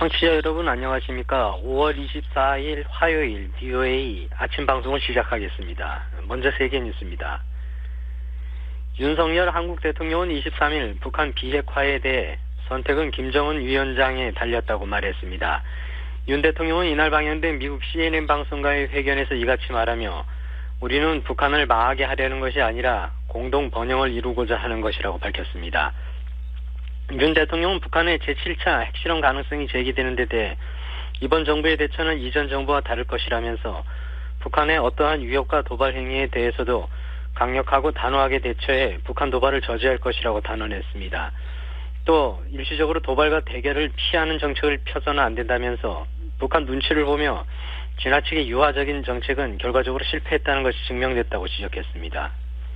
청취자 여러분 안녕하십니까? 5월 24일 화요일 BOA 아침 방송을 시작하겠습니다. 먼저 세계 뉴스입니다. 윤석열 한국 대통령은 23일 북한 비핵화에 대해 선택은 김정은 위원장에 달렸다고 말했습니다. 윤 대통령은 이날 방영된 미국 CNN 방송과의 회견에서 이같이 말하며 우리는 북한을 망하게 하려는 것이 아니라 공동 번영을 이루고자 하는 것이라고 밝혔습니다. 윤 대통령은 북한의 제7차 핵실험 가능성이 제기되는 데 대해 이번 정부의 대처는 이전 정부와 다를 것이라면서 북한의 어떠한 위협과 도발 행위에 대해서도 강력하고 단호하게 대처해 북한 도발을 저지할 것이라고 단언했습니다. 또 일시적으로 도발과 대결을 피하는 정책을 펴서는 안 된다면서 북한 눈치를 보며 지나치게 유화적인 정책은 결과적으로 실패했다는 것이 증명됐다고 지적했습니다.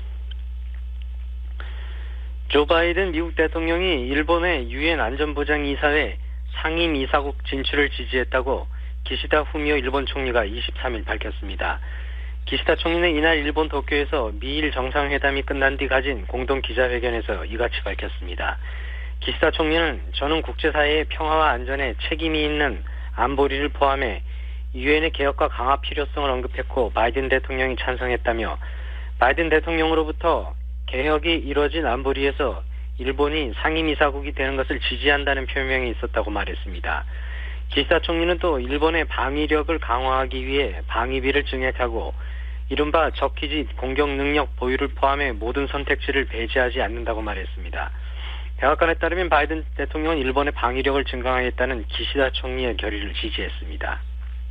조 바이든 미국 대통령이 일본의 유엔 안전보장이사회 상임이사국 진출을 지지했다고 기시다 후미오 일본 총리가 23일 밝혔습니다. 기시다 총리는 이날 일본 도쿄에서 미일 정상회담이 끝난 뒤 가진 공동 기자회견에서 이같이 밝혔습니다. 기시다 총리는 저는 국제사회의 평화와 안전에 책임이 있는 안보리를 포함해 유엔의 개혁과 강화 필요성을 언급했고 바이든 대통령이 찬성했다며 바이든 대통령으로부터 개혁이 이뤄진 안보리에서 일본이 상임이사국이 되는 것을 지지한다는 표명이 있었다고 말했습니다. 기시다 총리는 또 일본의 방위력을 강화하기 위해 방위비를 증액하고 이른바 적기지 공격 능력 보유를 포함해 모든 선택지를 배제하지 않는다고 말했습니다. 백악관에 따르면 바이든 대통령은 일본의 방위력을 증강하겠다는 기시다 총리의 결의를 지지했습니다.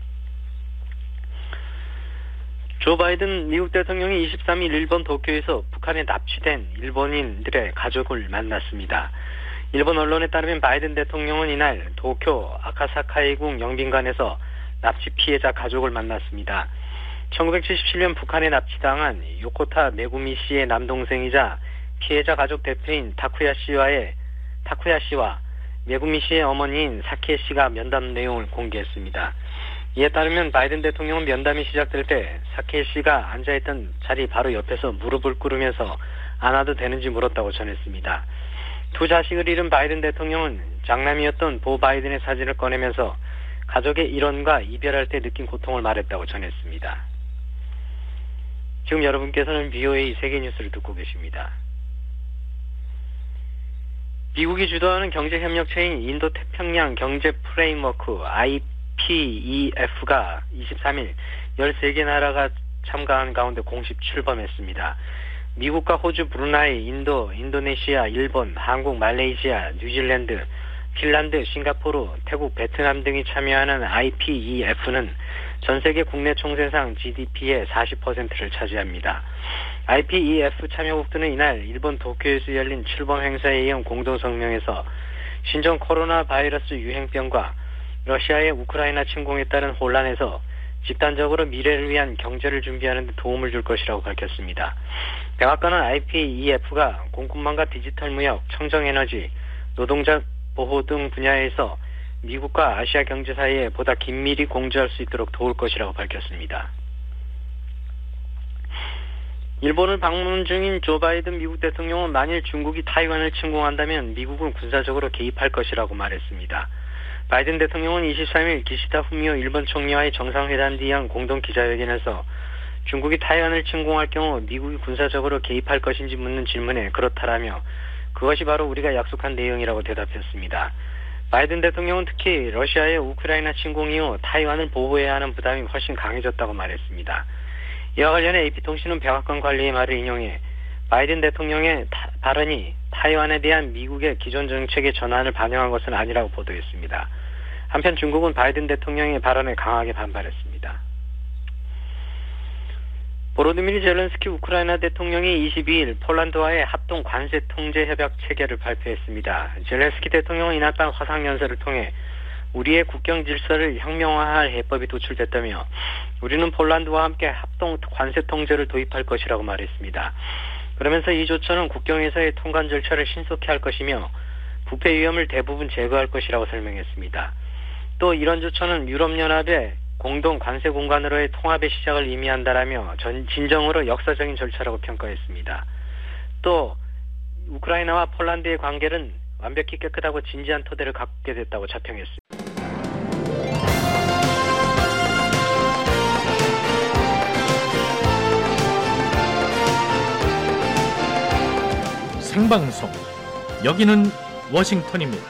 조 바이든 미국 대통령이 23일 일본 도쿄에서 북한에 납치된 일본인들의 가족을 만났습니다. 일본 언론에 따르면 바이든 대통령은 이날 도쿄 아카사카이궁 영빈관에서 납치 피해자 가족을 만났습니다. 1977년 북한에 납치당한 요코타 메구미 씨의 남동생이자 피해자 가족 대표인 타쿠야 씨와 메구미 씨의 어머니인 사케 씨가 면담 내용을 공개했습니다. 이에 따르면 바이든 대통령은 면담이 시작될 때 사케 씨가 앉아있던 자리 바로 옆에서 무릎을 꿇으면서 안아도 되는지 물었다고 전했습니다. 두 자식을 잃은 바이든 대통령은 장남이었던 보 바이든의 사진을 꺼내면서 가족의 일원과 이별할 때 느낀 고통을 말했다고 전했습니다. 지금 여러분께서는 BOA 세계뉴스를 듣고 계십니다. 미국이 주도하는 경제협력체인 인도태평양 경제 프레임워크 IPEF가 23일 13개 나라가 참가한 가운데 공식 출범했습니다. 미국과 호주, 브루나이, 인도, 인도네시아, 일본, 한국, 말레이시아, 뉴질랜드, 핀란드, 싱가포르, 태국, 베트남 등이 참여하는 IPEF는 전세계 국내 총생산 GDP의 40%를 차지합니다. IPEF 참여국들은 이날 일본 도쿄에서 열린 출범 행사에 이은 공동성명에서 신종 코로나 바이러스 유행병과 러시아의 우크라이나 침공에 따른 혼란에서 집단적으로 미래를 위한 경제를 준비하는 데 도움을 줄 것이라고 밝혔습니다. 백악관은 IPEF가 공급망과 디지털 무역, 청정에너지, 노동자 보호 등 분야에서 미국과 아시아 경제 사이에 보다 긴밀히 공조할 수 있도록 도울 것이라고 밝혔습니다. 일본을 방문 중인 조 바이든 미국 대통령은 만일 중국이 타이완을 침공한다면 미국은 군사적으로 개입할 것이라고 말했습니다. 바이든 대통령은 23일 기시다 후미오 일본 총리와의 정상회담 뒤 한 공동 기자회견에서 중국이 타이완을 침공할 경우 미국이 군사적으로 개입할 것인지 묻는 질문에 그렇다라며 그것이 바로 우리가 약속한 내용이라고 대답했습니다. 바이든 대통령은 특히 러시아의 우크라이나 침공 이후 타이완을 보호해야 하는 부담이 훨씬 강해졌다고 말했습니다. 이와 관련해 AP통신은 백악관 관리의 말을 인용해 바이든 대통령의 발언이 타이완에 대한 미국의 기존 정책의 전환을 반영한 것은 아니라고 보도했습니다. 한편 중국은 바이든 대통령의 발언에 강하게 반발했습니다. 보로디미르 젤렌스키 우크라이나 대통령이 22일 폴란드와의 합동 관세 통제 협약 체결을 발표했습니다. 젤렌스키 대통령은 이날 밤 화상연설을 통해 우리의 국경 질서를 혁명화할 해법이 도출됐다며 우리는 폴란드와 함께 합동 관세 통제를 도입할 것이라고 말했습니다. 그러면서 이 조처는 국경에서의 통관 절차를 신속히 할 것이며 부패 위험을 대부분 제거할 것이라고 설명했습니다. 또 이런 조처는 유럽연합의 공동 관세 공간으로의 통합의 시작을 의미한다라며 진정으로 역사적인 절차라고 평가했습니다. 또 우크라이나와 폴란드의 관계는 완벽히 깨끗하고 진지한 토대를 갖게 됐다고 자평했습니다. 생방송. 여기는 워싱턴입니다.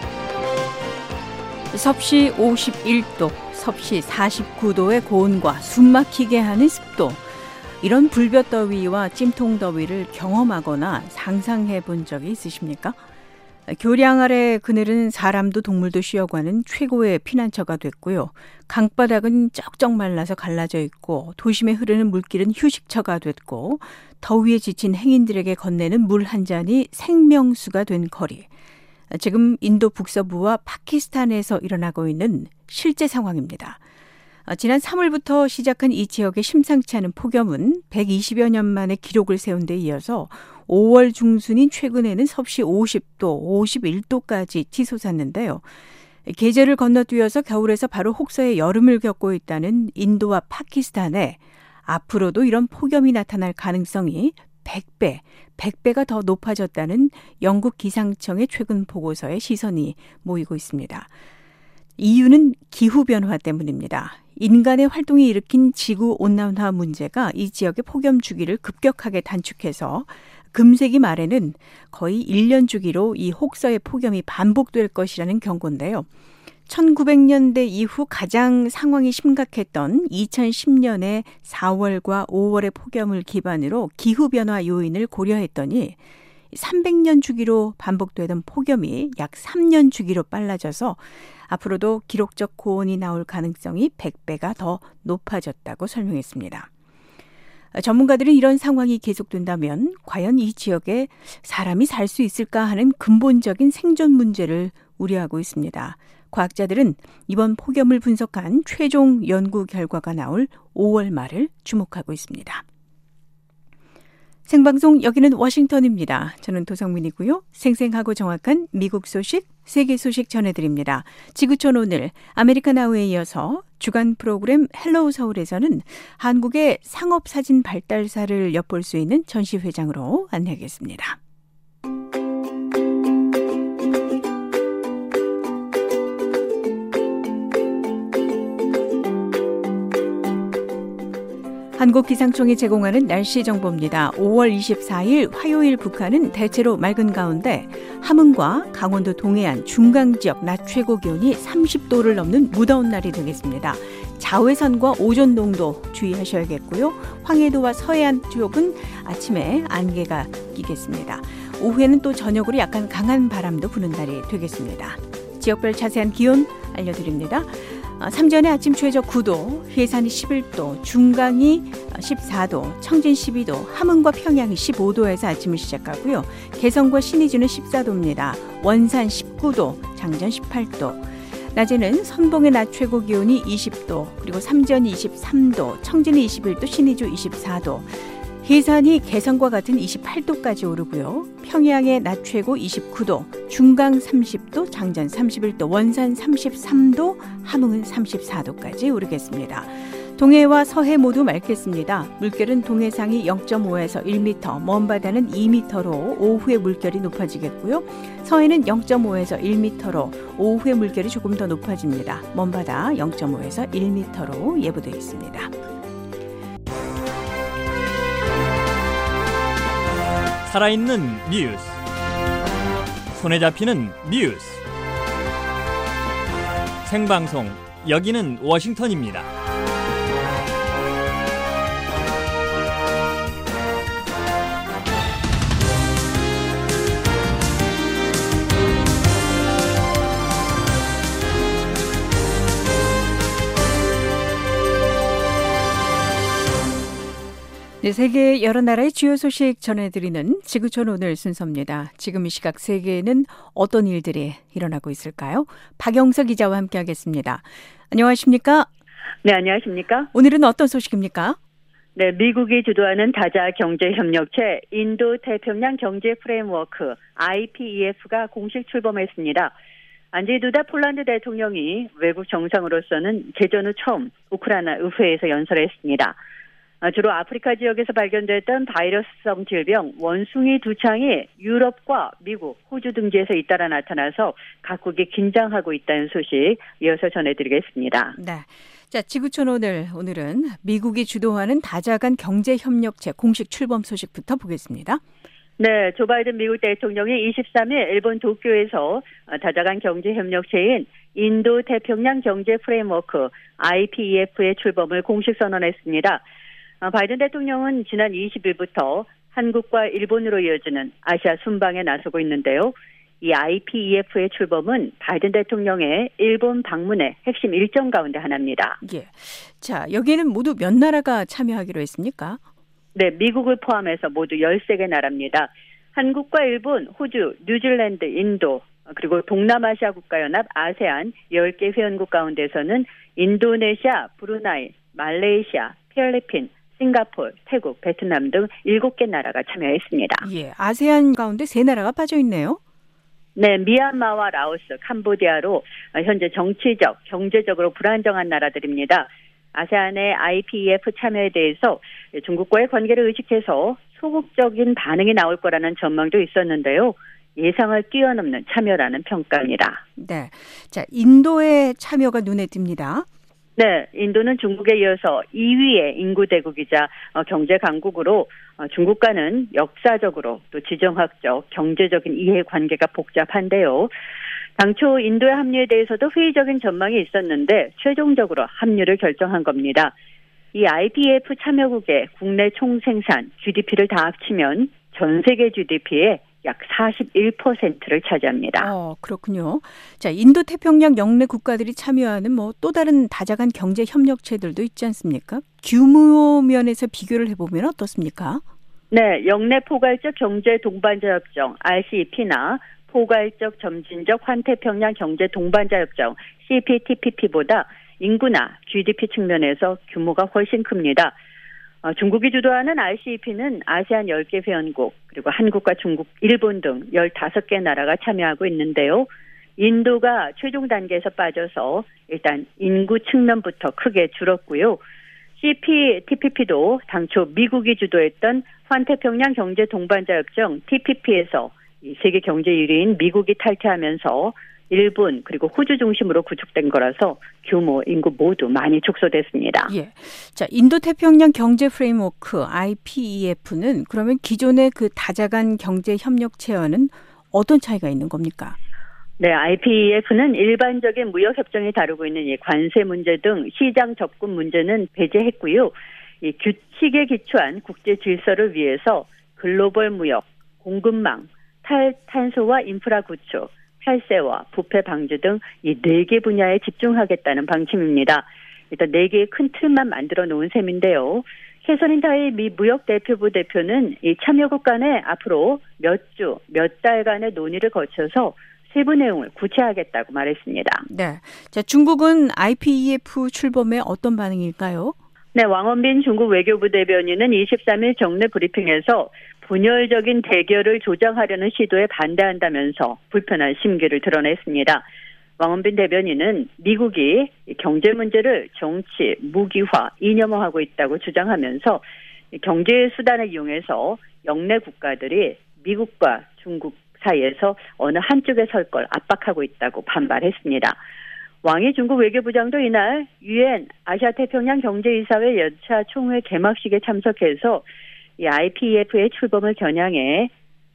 섭씨 51도, 섭씨 49도의 고온과 숨막히게 하는 습도. 이런 불볕더위와 찜통더위를 경험하거나 상상해 본 적이 있으십니까? 교량 아래 그늘은 사람도 동물도 쉬어가는 최고의 피난처가 됐고요. 강바닥은 쩍쩍 말라서 갈라져 있고 도심에 흐르는 물길은 휴식처가 됐고 더위에 지친 행인들에게 건네는 물 한 잔이 생명수가 된 거리. 지금 인도 북서부와 파키스탄에서 일어나고 있는 실제 상황입니다. 지난 3월부터 시작한 이 지역의 심상치 않은 폭염은 120여 년 만에 기록을 세운 데 이어서 5월 중순인 최근에는 섭씨 50도, 51도까지 치솟았는데요. 계절을 건너뛰어서 겨울에서 바로 혹서의 여름을 겪고 있다는 인도와 파키스탄에 앞으로도 이런 폭염이 나타날 가능성이 100배가 더 높아졌다는 영국 기상청의 최근 보고서에 시선이 모이고 있습니다. 이유는 기후변화 때문입니다. 인간의 활동이 일으킨 지구온난화 문제가 이 지역의 폭염 주기를 급격하게 단축해서 금세기 말에는 거의 1년 주기로 이 혹서의 폭염이 반복될 것이라는 경고인데요. 1900년대 이후 가장 상황이 심각했던 2010년의 4월과 5월의 폭염을 기반으로 기후변화 요인을 고려했더니 300년 주기로 반복되던 폭염이 약 3년 주기로 빨라져서 앞으로도 기록적 고온이 나올 가능성이 100배가 더 높아졌다고 설명했습니다. 전문가들은 이런 상황이 계속된다면 과연 이 지역에 사람이 살 수 있을까 하는 근본적인 생존 문제를 우려하고 있습니다. 과학자들은 이번 폭염을 분석한 최종 연구 결과가 나올 5월 말을 주목하고 있습니다. 생방송 여기는 워싱턴입니다. 저는 도성민이고요. 생생하고 정확한 미국 소식, 세계 소식 전해드립니다. 지구촌 오늘 아메리칸 아워에 이어서 주간 프로그램 헬로우 서울에서는 한국의 상업사진 발달사를 엿볼 수 있는 전시회장으로 안내하겠습니다. 한국기상청이 제공하는 날씨 정보입니다. 5월 24일 화요일 북한은 대체로 맑은 가운데 함흥과 강원도 동해안 중강 지역 낮 최고 기온이 30도를 넘는 무더운 날이 되겠습니다. 자외선과 오존 농도 주의하셔야겠고요. 황해도와 서해안 쪽은 아침에 안개가 끼겠습니다. 오후에는 또 저녁으로 약간 강한 바람도 부는 날이 되겠습니다. 지역별 자세한 기온 알려드립니다. 삼전의 아침 최저 9도, 회산이 11도, 중강이 14도, 청진 12도, 함흥과 평양이 15도에서 아침을 시작하고요. 개성과 신의주는 14도입니다. 원산 19도, 장전 18도. 낮에는 선봉의 낮 최고 기온이 20도, 그리고 삼전이 23도, 청진이 21도, 신의주 24도. 해산이 개성과 같은 28도까지 오르고요. 평양의 낮 최고 29도, 중강 30도, 장전 31도, 원산 33도, 함흥은 34도까지 오르겠습니다. 동해와 서해 모두 맑겠습니다. 물결은 동해상이 0.5에서 1m, 먼바다는 2m로 오후에 물결이 높아지겠고요. 서해는 0.5에서 1m로 오후에 물결이 조금 더 높아집니다. 먼바다 0.5에서 1m로 예보되어 있습니다. 살아있는 뉴스, 손에 잡히는 뉴스, 생방송 여기는 워싱턴입니다. 네, 세계 여러 나라의 주요 소식 전해드리는 지구촌 오늘 순서입니다. 지금 이 시각 세계에는 어떤 일들이 일어나고 있을까요? 박영석 기자와 함께하겠습니다. 안녕하십니까? 네, 안녕하십니까? 오늘은 어떤 소식입니까? 네, 미국이 주도하는 다자 경제협력체 인도-태평양 경제 프레임워크 IPEF가 공식 출범했습니다. 안제이 두다 폴란드 대통령이 외국 정상으로서는 개전 후 처음 우크라이나 의회에서 연설했습니다. 주로 아프리카 지역에서 발견됐던 바이러스성 질병 원숭이 두창이 유럽과 미국, 호주 등지에서 잇따라 나타나서 각국이 긴장하고 있다는 소식 이어서 전해드리겠습니다. 네. 자, 지구촌 오늘은 미국이 주도하는 다자간 경제협력체 공식 출범 소식부터 보겠습니다. 네, 조 바이든 미국 대통령이 23일 일본 도쿄에서 다자간 경제협력체인 인도 태평양 경제 프레임워크 IPEF의 출범을 공식 선언했습니다. 바이든 대통령은 지난 20일부터 한국과 일본으로 이어지는 아시아 순방에 나서고 있는데요. 이 IPEF의 출범은 바이든 대통령의 일본 방문의 핵심 일정 가운데 하나입니다. 예. 자, 여기에는 모두 몇 나라가 참여하기로 했습니까? 네, 미국을 포함해서 모두 13개 나라입니다. 한국과 일본, 호주, 뉴질랜드, 인도, 그리고 동남아시아 국가연합 아세안 10개 회원국 가운데서는 인도네시아, 브루나이, 말레이시아, 필리핀, 싱가포르, 태국, 베트남 등 7개 나라가 참여했습니다. 예, 아세안 가운데 3나라가 빠져 있네요. 네, 미얀마와 라오스, 캄보디아로 현재 정치적, 경제적으로 불안정한 나라들입니다. 아세안의 IPEF 참여에 대해서 중국과의 관계를 의식해서 소극적인 반응이 나올 거라는 전망도 있었는데요. 예상을 뛰어넘는 참여라는 평가입니다. 네, 자, 인도의 참여가 눈에 띕니다. 네, 인도는 중국에 이어서 2위의 인구 대국이자 경제 강국으로 중국과는 역사적으로 또 지정학적, 경제적인 이해관계가 복잡한데요. 당초 인도의 합류에 대해서도 회의적인 전망이 있었는데 최종적으로 합류를 결정한 겁니다. 이 IPEF 참여국의 국내 총생산, GDP를 다 합치면 전 세계 GDP의 약 41%를 차지합니다. 그렇군요. 자, 인도 태평양 영내 국가들이 참여하는 또 다른 다자간 경제 협력체들도 있지 않습니까? 규모 면에서 비교를 해보면 어떻습니까? 네, 영내 포괄적 경제 동반자 협정 RCEP나 포괄적 점진적 환태평양 경제 동반자 협정 CPTPP보다 인구나 GDP 측면에서 규모가 훨씬 큽니다. 중국이 주도하는 RCEP는 아세안 10개 회원국, 그리고 한국과 중국, 일본 등 15개 나라가 참여하고 있는데요. 인도가 최종 단계에서 빠져서 일단 인구 측면부터 크게 줄었고요. CPTPP도 당초 미국이 주도했던 환태평양 경제 동반자 협정 TPP에서 세계 경제 1위인 미국이 탈퇴하면서 일본 그리고 호주 중심으로 구축된 거라서 규모, 인구 모두 많이 축소됐습니다. 예. 자, 인도 태평양 경제 프레임워크 IPEF는 그러면 기존의 그 다자간 경제 협력체와는 어떤 차이가 있는 겁니까? 네, IPEF는 일반적인 무역 협정이 다루고 있는 이 관세 문제 등 시장 접근 문제는 배제했고요. 이 규칙에 기초한 국제 질서를 위해서 글로벌 무역, 공급망, 탈탄소와 인프라 구축, 탈세와 부패 방지 등 이 4개 분야에 집중하겠다는 방침입니다. 일단 4개의 큰 틀만 만들어 놓은 셈인데요. 캐서린 타이 미 무역 대표부 대표는 이 참여국 간에 앞으로 몇 주, 몇 달간의 논의를 거쳐서 세부 내용을 구체화하겠다고 말했습니다. 네, 자, 중국은 IPEF 출범에 어떤 반응일까요? 네, 왕원빈 중국 외교부 대변인은 23일 정례 브리핑에서 분열적인 대결을 조장하려는 시도에 반대한다면서 불편한 심기를 드러냈습니다. 왕원빈 대변인은 미국이 경제 문제를 정치, 무기화, 이념화하고 있다고 주장하면서 경제 수단을 이용해서 영내 국가들이 미국과 중국 사이에서 어느 한쪽에 설 걸 압박하고 있다고 반발했습니다. 왕이 중국 외교부장도 이날 UN 아시아태평양 경제이사회 연차 총회 개막식에 참석해서 이 IPEF의 출범을 겨냥해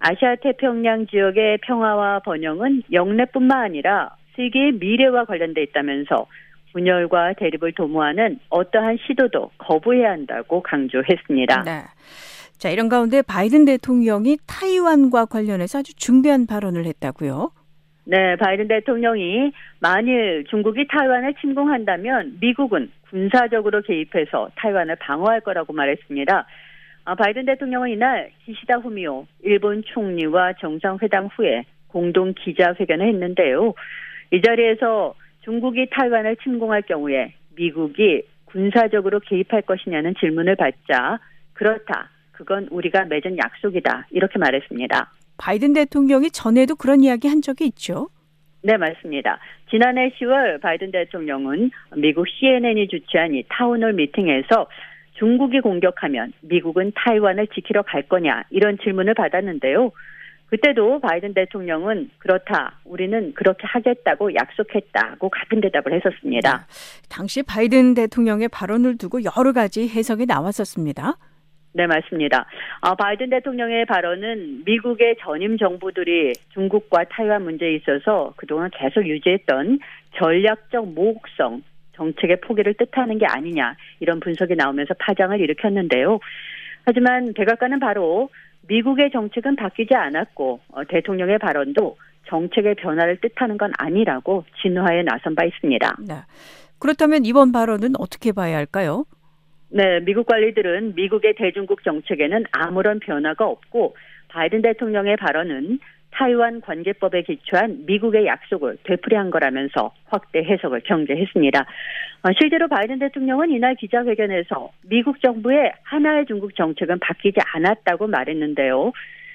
아시아태평양 지역의 평화와 번영은 영내뿐만 아니라 세계의 미래와 관련돼 있다면서 분열과 대립을 도모하는 어떠한 시도도 거부해야 한다고 강조했습니다. 네. 자, 이런 가운데 바이든 대통령이 타이완과 관련해서 아주 중대한 발언을 했다고요? 네, 바이든 대통령이 만일 중국이 타이완을 침공한다면 미국은 군사적으로 개입해서 타이완을 방어할 거라고 말했습니다. 바이든 대통령은 이날 기시다 후미오 일본 총리와 정상회담 후에 공동 기자회견을 했는데요. 이 자리에서 중국이 타이완을 침공할 경우에 미국이 군사적으로 개입할 것이냐는 질문을 받자 그렇다. 그건 우리가 맺은 약속이다. 이렇게 말했습니다. 바이든 대통령이 전에도 그런 이야기 한 적이 있죠? 네, 맞습니다. 지난해 10월 바이든 대통령은 미국 CNN이 주최한 이 타운홀 미팅에서 중국이 공격하면 미국은 타이완을 지키러 갈 거냐 이런 질문을 받았는데요. 그때도 바이든 대통령은 그렇다. 우리는 그렇게 하겠다고 약속했다고 같은 대답을 했었습니다. 당시 바이든 대통령의 발언을 두고 여러 가지 해석이 나왔었습니다. 네, 맞습니다. 바이든 대통령의 발언은 미국의 전임 정부들이 중국과 타이완 문제에 있어서 그동안 계속 유지했던 전략적 모호성 정책의 포기를 뜻하는 게 아니냐 이런 분석이 나오면서 파장을 일으켰는데요. 하지만 백악관은 바로 미국의 정책은 바뀌지 않았고 대통령의 발언도 정책의 변화를 뜻하는 건 아니라고 진화에 나선 바 있습니다. 네. 그렇다면 이번 발언은 어떻게 봐야 할까요? 네, 미국 관리들은 미국의 대중국 정책에는 아무런 변화가 없고 바이든 대통령의 발언은 타이완 관계법에 기초한 미국의 약속을 되풀이한 거라면서 확대 해석을 경계했습니다. 실제로 바이든 대통령은 이날 기자회견에서 미국 정부의 하나의 중국 정책은 바뀌지 않았다고 말했는데요.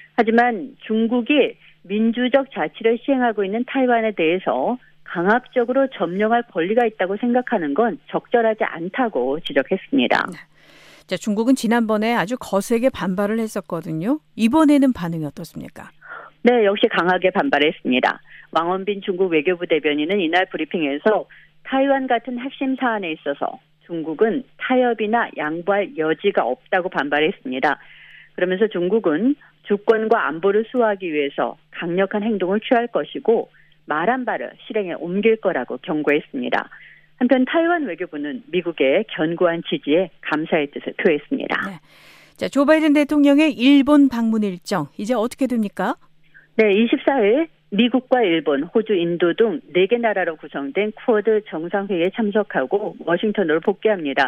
하지만 중국이 민주적 자치를 시행하고 있는 타이완에 대해서 강압적으로 점령할 권리가 있다고 생각하는 건 적절하지 않다고 지적했습니다. 자, 중국은 지난번에 아주 거세게 반발을 했었거든요. 이번에는 반응이 어떻습니까? 네, 역시 강하게 반발했습니다. 왕원빈 중국 외교부 대변인은 이날 브리핑에서 타이완 같은 핵심 사안에 있어서 중국은 타협이나 양보할 여지가 없다고 반발했습니다. 그러면서 중국은 주권과 안보를 수호하기 위해서 강력한 행동을 취할 것이고 말한 바를 실행에 옮길 거라고 경고했습니다. 한편 타이완 외교부는 미국의 견고한 지지에 감사의 뜻을 표했습니다. 네. 자, 조 바이든 대통령의 일본 방문 일정 이제 어떻게 됩니까? 네, 24일 미국과 일본, 호주, 인도 등 4개 나라로 구성된 쿼드 정상회의에 참석하고 워싱턴으로 복귀합니다.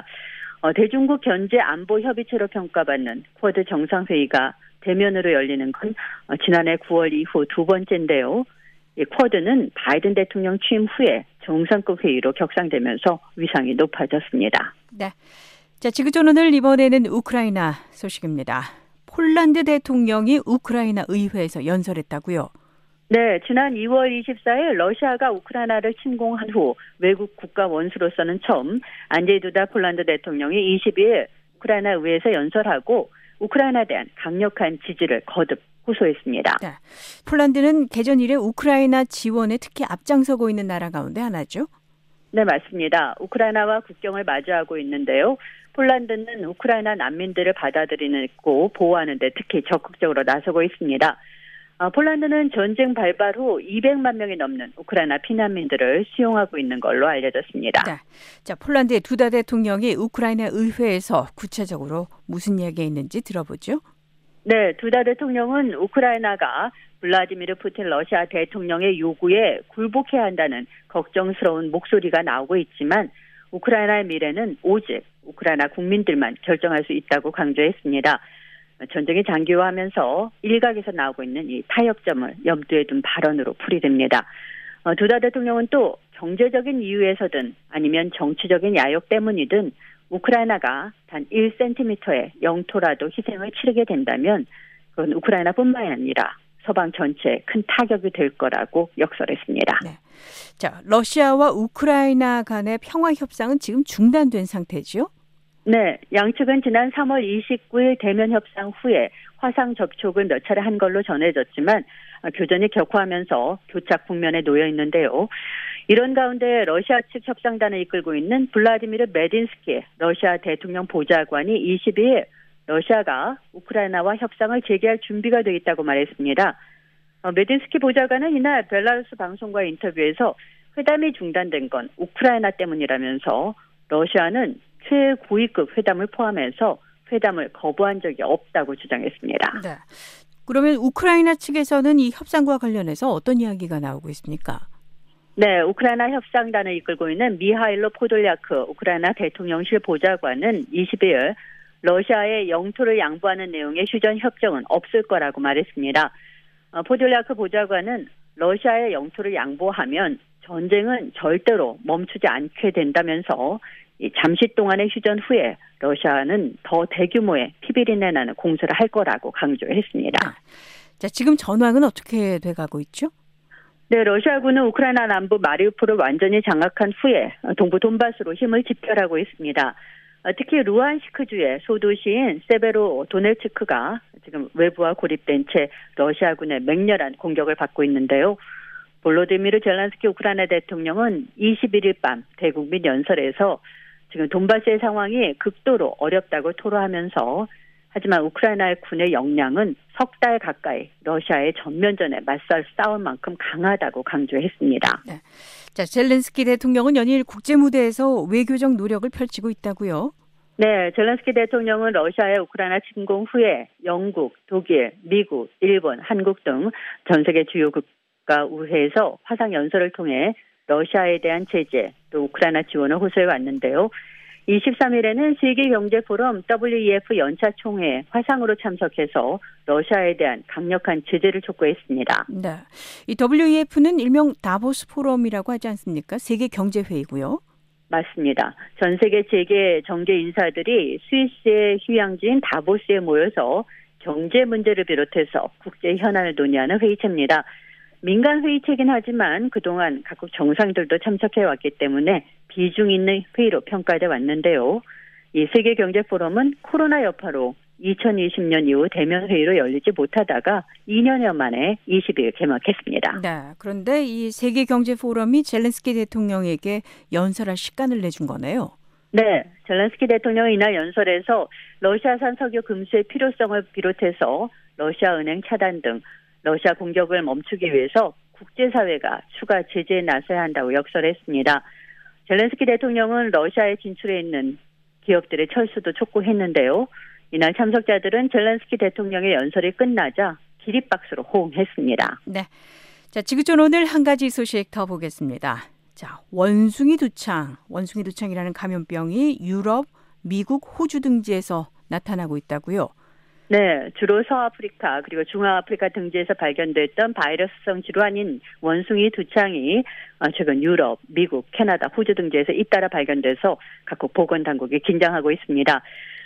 대중국 견제 안보 협의체로 평가받는 쿼드 정상회의가 대면으로 열리는 건 지난해 9월 이후 두 번째인데요. 이 쿼드는 바이든 대통령 취임 후에 정상급 회의로 격상되면서 위상이 높아졌습니다. 네. 자, 지구촌 오늘 이번에는 우크라이나 소식입니다. 폴란드 대통령이 우크라이나 의회에서 연설했다고요? 네, 지난 2월 24일 러시아가 우크라이나를 침공한 후 외국 국가 원수로서는 처음 안제이 두다 폴란드 대통령이 22일 우크라이나 의회에서 연설하고 우크라이나에 대한 강력한 지지를 거듭 호소했습니다. 네. 폴란드는 개전 이래 우크라이나 지원에 특히 앞장서고 있는 나라 가운데 하나죠? 네, 맞습니다. 우크라이나와 국경을 마주하고 있는데요. 폴란드는 우크라이나 난민들을 받아들이고 보호하는 데 특히 적극적으로 나서고 있습니다. 폴란드는 전쟁 발발 후 200만 명이 넘는 우크라이나 피난민들을 수용하고 있는 걸로 알려졌습니다. 네. 자, 폴란드의 두다 대통령이 우크라이나 의회에서 구체적으로 무슨 얘기가 있는지 들어보죠. 네, 두다 대통령은 우크라이나가 블라디미르 푸틴 러시아 대통령의 요구에 굴복해야 한다는 걱정스러운 목소리가 나오고 있지만 우크라이나의 미래는 오직 우크라이나 국민들만 결정할 수 있다고 강조했습니다. 전쟁이 장기화하면서 일각에서 나오고 있는 이 타협점을 염두에 둔 발언으로 풀이됩니다. 두다 대통령은 또 경제적인 이유에서든 아니면 정치적인 야욕 때문이든 우크라이나가 단 1cm의 영토라도 희생을 치르게 된다면 그건 우크라이나뿐만이 아니라 서방 전체에 큰 타격이 될 거라고 역설했습니다. 네. 자, 러시아와 우크라이나 간의 평화 협상은 지금 중단된 상태죠? 네, 양측은 지난 3월 29일 대면 협상 후에 화상 접촉을 몇 차례 한 걸로 전해졌지만 교전이 격화하면서 교착 국면에 놓여 있는데요. 이런 가운데 러시아 측 협상단을 이끌고 있는 블라디미르 메딘스키 러시아 대통령 보좌관이 22일 러시아가 우크라이나와 협상을 재개할 준비가 돼 있다고 말했습니다. 메딘스키 보좌관은 이날 벨라루스 방송과의 인터뷰에서 회담이 중단된 건 우크라이나 때문이라면서 러시아는 최고위급 회담을 포함해서 회담을 거부한 적이 없다고 주장했습니다. 네. 그러면 우크라이나 측에서는 이 협상과 관련해서 어떤 이야기가 나오고 있습니까? 네, 우크라이나 협상단을 이끌고 있는 미하일로 포돌리아크 우크라이나 대통령실 보좌관은 22일 러시아의 영토를 양보하는 내용의 휴전 협정은 없을 거라고 말했습니다. 포돌리아크 보좌관은 러시아의 영토를 양보하면 전쟁은 절대로 멈추지 않게 된다면서 잠시 동안의 휴전 후에 러시아는 더 대규모의 피비린내 나는 공세를 할 거라고 강조했습니다. 자, 지금 전황은 어떻게 돼가고 있죠? 네, 러시아군은 우크라이나 남부 마리우폴을 완전히 장악한 후에 동부 돈바스로 힘을 집결하고 있습니다. 특히 루안시크주의 소도시인 세베로도네츠크가 지금 외부와 고립된 채 러시아군의 맹렬한 공격을 받고 있는데요. 볼로디미르 젤란스키 우크라이나 대통령은 21일 밤 대국민 연설에서 지금 돈바스의 상황이 극도로 어렵다고 토로하면서 하지만 우크라이나 군의 역량은 석 달 가까이 러시아의 전면전에 맞설 싸울 만큼 강하다고 강조했습니다. 네. 자, 젤렌스키 대통령은 연일 국제 무대에서 외교적 노력을 펼치고 있다고요? 네, 젤렌스키 대통령은 러시아의 우크라이나 침공 후에 영국, 독일, 미국, 일본, 한국 등 전 세계 주요 국가 우회에서 화상 연설을 통해 러시아에 대한 제재, 또 우크라이나 지원을 호소해 왔는데요. 23일에는 세계경제포럼 WEF 연차 총회에 화상으로 참석해서 러시아에 대한 강력한 제재를 촉구했습니다. 네, 이 WEF는 일명 다보스 포럼이라고 하지 않습니까? 세계경제회의고요. 맞습니다. 전 세계 재계 정계 인사들이 스위스의 휴양지인 다보스에 모여서 경제 문제를 비롯해서 국제 현안을 논의하는 회의체입니다. 민간 회의체긴 하지만 그동안 각국 정상들도 참석해왔기 때문에 비중 있는 회의로 평가돼 왔는데요. 이 세계경제포럼은 코로나 여파로 2020년 이후 대면 회의로 열리지 못하다가 2년여 만에 20일 개막했습니다. 네, 그런데 이 세계경제포럼이 젤렌스키 대통령에게 연설할 시간을 내준 거네요. 네, 젤렌스키 대통령이 이날 연설에서 러시아산 석유 금수의 필요성을 비롯해서 러시아 은행 차단 등 러시아 공격을 멈추기 위해서 국제사회가 추가 제재에 나서야 한다고 역설했습니다. 젤렌스키 대통령은 러시아에 진출해 있는 기업들의 철수도 촉구했는데요. 이날 참석자들은 젤렌스키 대통령의 연설이 끝나자 기립박수로 호응했습니다. 네, 자, 지구촌 오늘 한 가지 소식 더 보겠습니다. 자, 원숭이 두창이라는 감염병이 유럽, 미국, 호주 등지에서 나타나고 있다고요? 네, 주로 서아프리카 그리고 중앙아프리카 등지에서 발견됐던 바이러스성 질환인 원숭이 두창이 최근 유럽, 미국, 캐나다, 호주 등지에서 잇따라 발견돼서 각국 보건당국이 긴장하고 있습니다.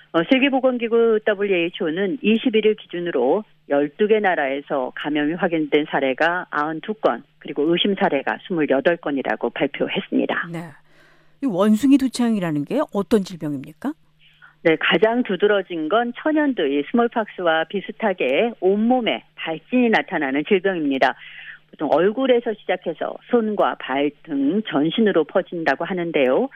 세계보건기구 WHO는 21일 기준으로 12개 나라에서 감염이 확인된 사례가 92건, 그리고 의심 사례가 28건이라고 발표했습니다. 네, 이 원숭이 두창이라는 게 어떤 질병입니까? 네, 가장 두드러진 건 천연두, 이 스몰팍스와 비슷하게 온몸에 발진이 나타나는 질병입니다. 보통 얼굴에서 시작해서 손과 발 등 전신으로 퍼진다고 하는데요.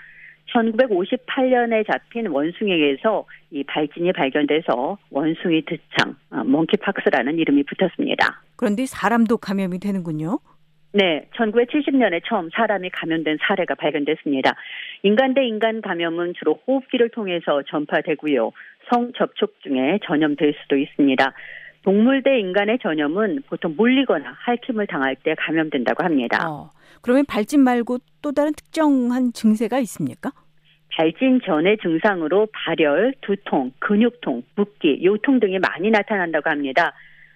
1958년에 잡힌 원숭이에게서 이 발진이 발견돼서 원숭이 두창, 몽키팍스라는 이름이 붙었습니다. 그런데 사람도 감염이 되는군요. 네, 1970년에 처음 사람이 감염된 사례가 발견됐습니다. 인간 대 인간 감염은 주로 호흡기를 통해서 전파되고요. 성접촉 중에 전염될 수도 있습니다. 동물 대 인간의 전염은 보통 물리거나 핥힘을 당할 때 감염된다고 합니다. 그러면 발진 말고 또 다른 특정한 증세가 있습니까? 발진 전의 증상으로 발열, 두통, 근육통, 붓기, 요통 등이 많이 나타난다고 합니다.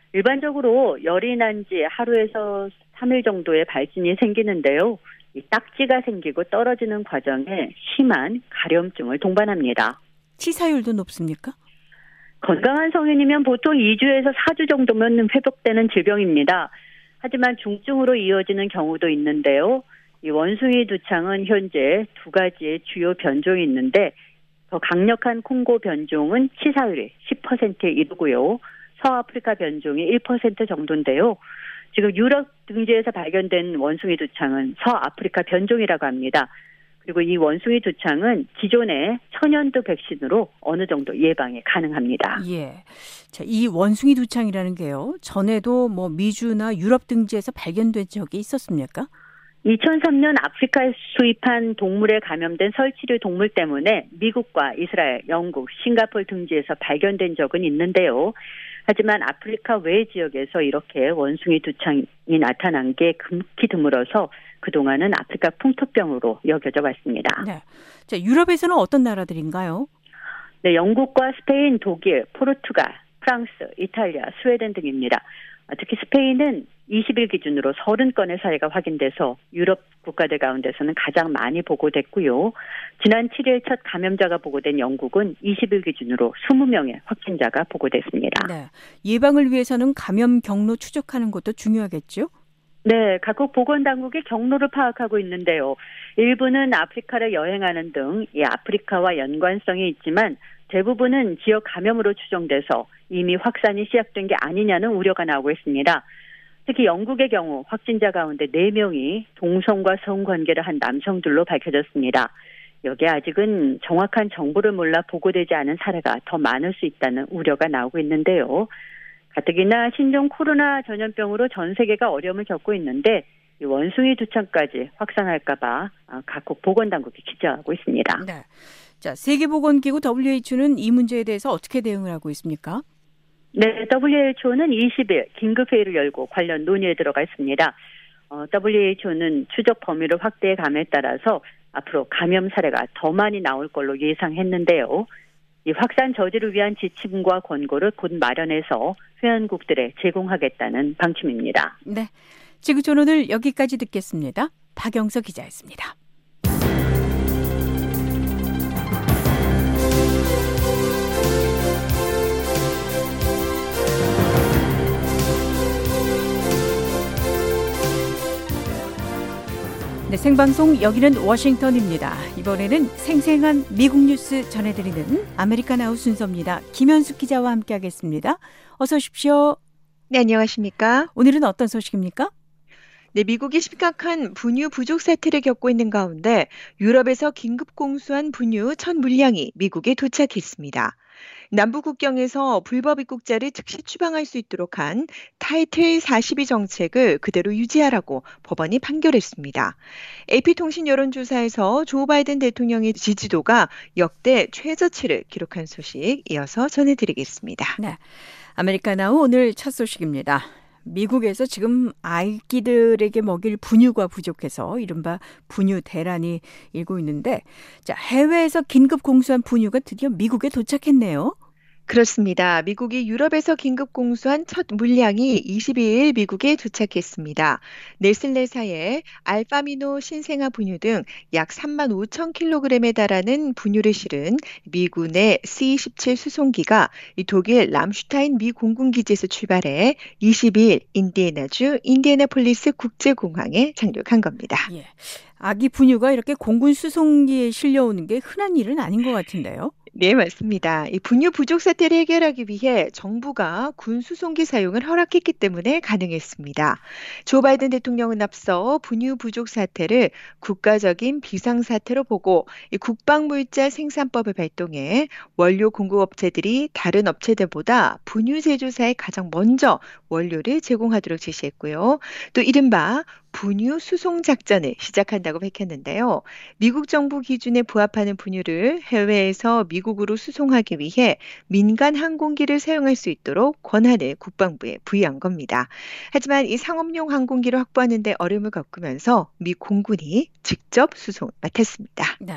일반적으로 열이 난 지 하루에서 3일 정도의 발진이 생기는데요. 이 딱지가 생기고 떨어지는 과정에 심한 가려움증을 동반합니다. 치사율도 높습니까? 건강한 성인이면 보통 2주에서 4주 정도면 회복되는 질병입니다. 하지만 중증으로 이어지는 경우도 있는데요. 이 원숭이 두창은 현재 2가지의 주요 변종이 있는데 더 강력한 콩고 변종은 치사율이 10%에 이르고요. 서아프리카 변종이 1% 정도인데요. 지금 유럽 등지에서 발견된 원숭이 두창은 서아프리카 변종이라고 합니다. 그리고 이 원숭이 두창은 기존의 천연두 백신으로 어느 정도 예방이 가능합니다. 예. 자, 이 원숭이 두창이라는 게요. 전에도 미주나 유럽 등지에서 발견된 적이 있었습니까? 2003년 아프리카에 수입한 동물에 감염된 설치류 동물 때문에 미국과 이스라엘, 영국, 싱가포르 등지에서 발견된 적은 있는데요. 하지만 아프리카 외 지역에서 이렇게 원숭이 두창이 나타난 게 극히 드물어서 그동안은 아프리카 풍토병으로 여겨져 왔습니다. 네. 자, 유럽에서는 어떤 나라들인가요? 네, 영국과 스페인, 독일, 포르투갈, 프랑스, 이탈리아, 스웨덴 등입니다. 특히 스페인은 20일 기준으로 30건의 사례가 확인돼서 유럽 국가들 가운데서는 가장 많이 보고됐고요. 지난 7일 첫 감염자가 보고된 영국은 20일 기준으로 20명의 확진자가 보고됐습니다. 네, 예방을 위해서는 감염 경로 추적하는 것도 중요하겠죠? 네, 각국 보건당국이 경로를 파악하고 있는데요. 일부는 아프리카를 여행하는 등 이 아프리카와 연관성이 있지만 대부분은 지역 감염으로 추정돼서 이미 확산이 시작된 게 아니냐는 우려가 나오고 있습니다. 특히 영국의 경우 확진자 가운데 4명이 동성과 성관계를 한 남성들로 밝혀졌습니다. 여기에 아직은 정확한 정보를 몰라 보고되지 않은 사례가 더 많을 수 있다는 우려가 나오고 있는데요. 가뜩이나 신종 코로나 전염병으로 전 세계가 어려움을 겪고 있는데 이 원숭이 두창까지 확산할까 봐 각국 보건당국이 기자하고 있습니다. 네. 자, 세계보건기구 WHO는 이 문제에 대해서 어떻게 대응을 하고 있습니까? 네, WHO는 20일 긴급회의를 열고 관련 논의에 들어가 있습니다. WHO는 추적 범위를 확대해 감에 따라서 앞으로 감염 사례가 더 많이 나올 걸로 예상했는데요. 이 확산 저지를 위한 지침과 권고를 곧 마련해서 회원국들에 제공하겠다는 방침입니다. 네, 지구촌 오늘 여기까지 듣겠습니다. 박영서 기자였습니다. 네, 생방송 여기는 워싱턴입니다. 이번에는 생생한 미국 뉴스 전해드리는 아메리카나우 순서입니다. 김현숙 기자와 함께하겠습니다. 어서 오십시오. 네, 안녕하십니까? 오늘은 어떤 소식입니까? 네, 미국이 심각한 분유 부족 사태를 겪고 있는 가운데 유럽에서 긴급 공수한 분유 1,000물량이 미국에 도착했습니다. 남부 국경에서 불법 입국자를 즉시 추방할 수 있도록 한 타이틀 42 정책을 그대로 유지하라고 법원이 판결했습니다. AP통신 여론조사에서 조 바이든 대통령의 지지도가 역대 최저치를 기록한 소식 이어서 전해드리겠습니다. 네, 아메리카나우 오늘 첫 소식입니다. 미국에서 지금 아기들에게 먹일 분유가 부족해서 이른바 분유 대란이 일고 있는데, 자, 해외에서 긴급 공수한 분유가 드디어 미국에 도착했네요. 그렇습니다. 미국이 유럽에서 긴급 공수한 첫 물량이 22일 미국에 도착했습니다. 네슬레사의 알파미노 신생아 분유 등 약 3만 5천 킬로그램에 달하는 분유를 실은 미군의 C-17 수송기가 독일 람슈타인 미 공군기지에서 출발해 22일 인디애나주 인디애나폴리스 국제공항에 착륙한 겁니다. 예. 아기 분유가 이렇게 공군 수송기에 실려오는 게 흔한 일은 아닌 것 같은데요. 네, 맞습니다. 이 분유 부족 사태를 해결하기 위해 정부가 군 수송기 사용을 허락했기 때문에 가능했습니다. 조 바이든 대통령은 앞서 분유 부족 사태를 국가적인 비상사태로 보고 이 국방물자 생산법을 발동해 원료 공급업체들이 다른 업체들보다 분유 제조사에 가장 먼저 원료를 제공하도록 지시했고요. 또 이른바 분유 수송 작전을 시작한다고 밝혔는데요. 미국 정부 기준에 부합하는 분유를 해외에서 미국으로 수송하기 위해 민간 항공기를 사용할 수 있도록 권한을 국방부에 부여한 겁니다. 하지만 이 상업용 항공기를 확보하는 데 어려움을 겪으면서 미 공군이 직접 수송을 맡았습니다. 네.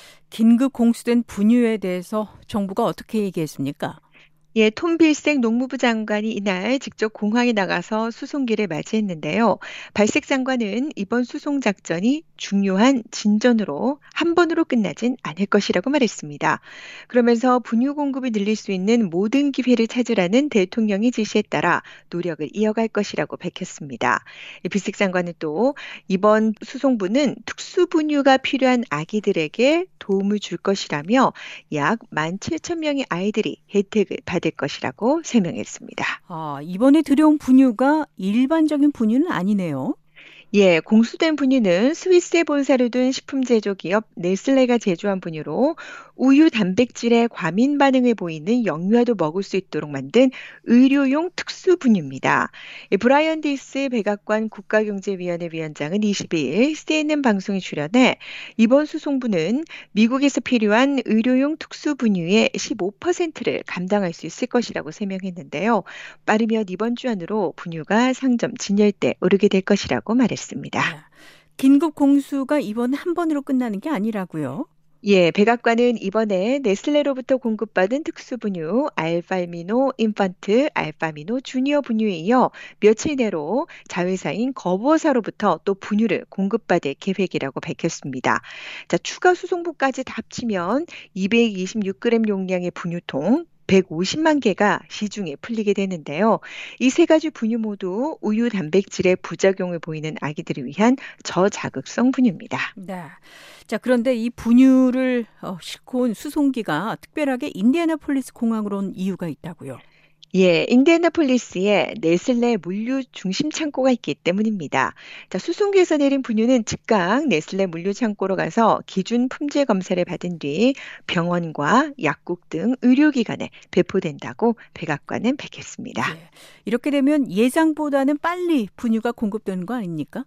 긴급 공수된 분유에 대해서 정부가 어떻게 얘기했습니까? 예, 톰 빌색 농무부 장관이 이날 직접 공항에 나가서 수송기를 맞이했는데요. 발색 장관은 이번 수송 작전이 중요한 진전으로 한 번으로 끝나진 않을 것이라고 말했습니다. 그러면서 분유 공급을 늘릴 수 있는 모든 기회를 찾으라는 대통령의 지시에 따라 노력을 이어갈 것이라고 밝혔습니다. 빌색 장관은 또 이번 수송부는 특수 분유가 필요한 아기들에게 도움을 줄 것이라며 약 17,000명의 아이들이 혜택을 받을 것이라고 설명했습니다. 이번에 들여온 분유가 일반적인 분유는 아니네요. 예, 공수된 분유는 스위스에 본사를 둔 식품 제조 기업 네슬레가 제조한 분유로 우유 단백질에 과민 반응을 보이는 영유아도 먹을 수 있도록 만든 의료용 특수 분유입니다. 브라이언 디스 백악관 국가경제위원회 위원장은 22일 CNN 방송에 출연해 이번 수송부는 미국에서 필요한 의료용 특수 분유의 15%를 감당할 수 있을 것이라고 설명했는데요. 빠르면 이번 주 안으로 분유가 상점 진열대에 오르게 될 것이라고 말했습니다. 긴급 공수가 이번 한 번으로 끝나는 게 아니라고요? 예, 백악관은 이번에 네슬레로부터 공급받은 특수분유 알파미노 인펀트, 알파미노 주니어 분유에 이어 며칠 내로 자회사인 거버사로부터 또 분유를 공급받을 계획이라고 밝혔습니다. 자, 추가 수송부까지 다 합치면 226g 용량의 분유통 150만 개가 시중에 풀리게 되는데요. 이 세 가지 분유 모두 우유 단백질의 부작용을 보이는 아기들을 위한 저자극성 분유입니다. 네. 자, 그런데 이 분유를 싣고 온 수송기가 특별하게 인디애나폴리스 공항으로 온 이유가 있다고요? 예, 인디애나폴리스에 네슬레 물류 중심 창고가 있기 때문입니다. 자, 수송기에서 내린 분유는 즉각 네슬레 물류 창고로 가서 기준 품질 검사를 받은 뒤 병원과 약국 등 의료기관에 배포된다고 백악관은 밝혔습니다. 예. 이렇게 되면 예상보다는 빨리 분유가 공급되는 거 아닙니까?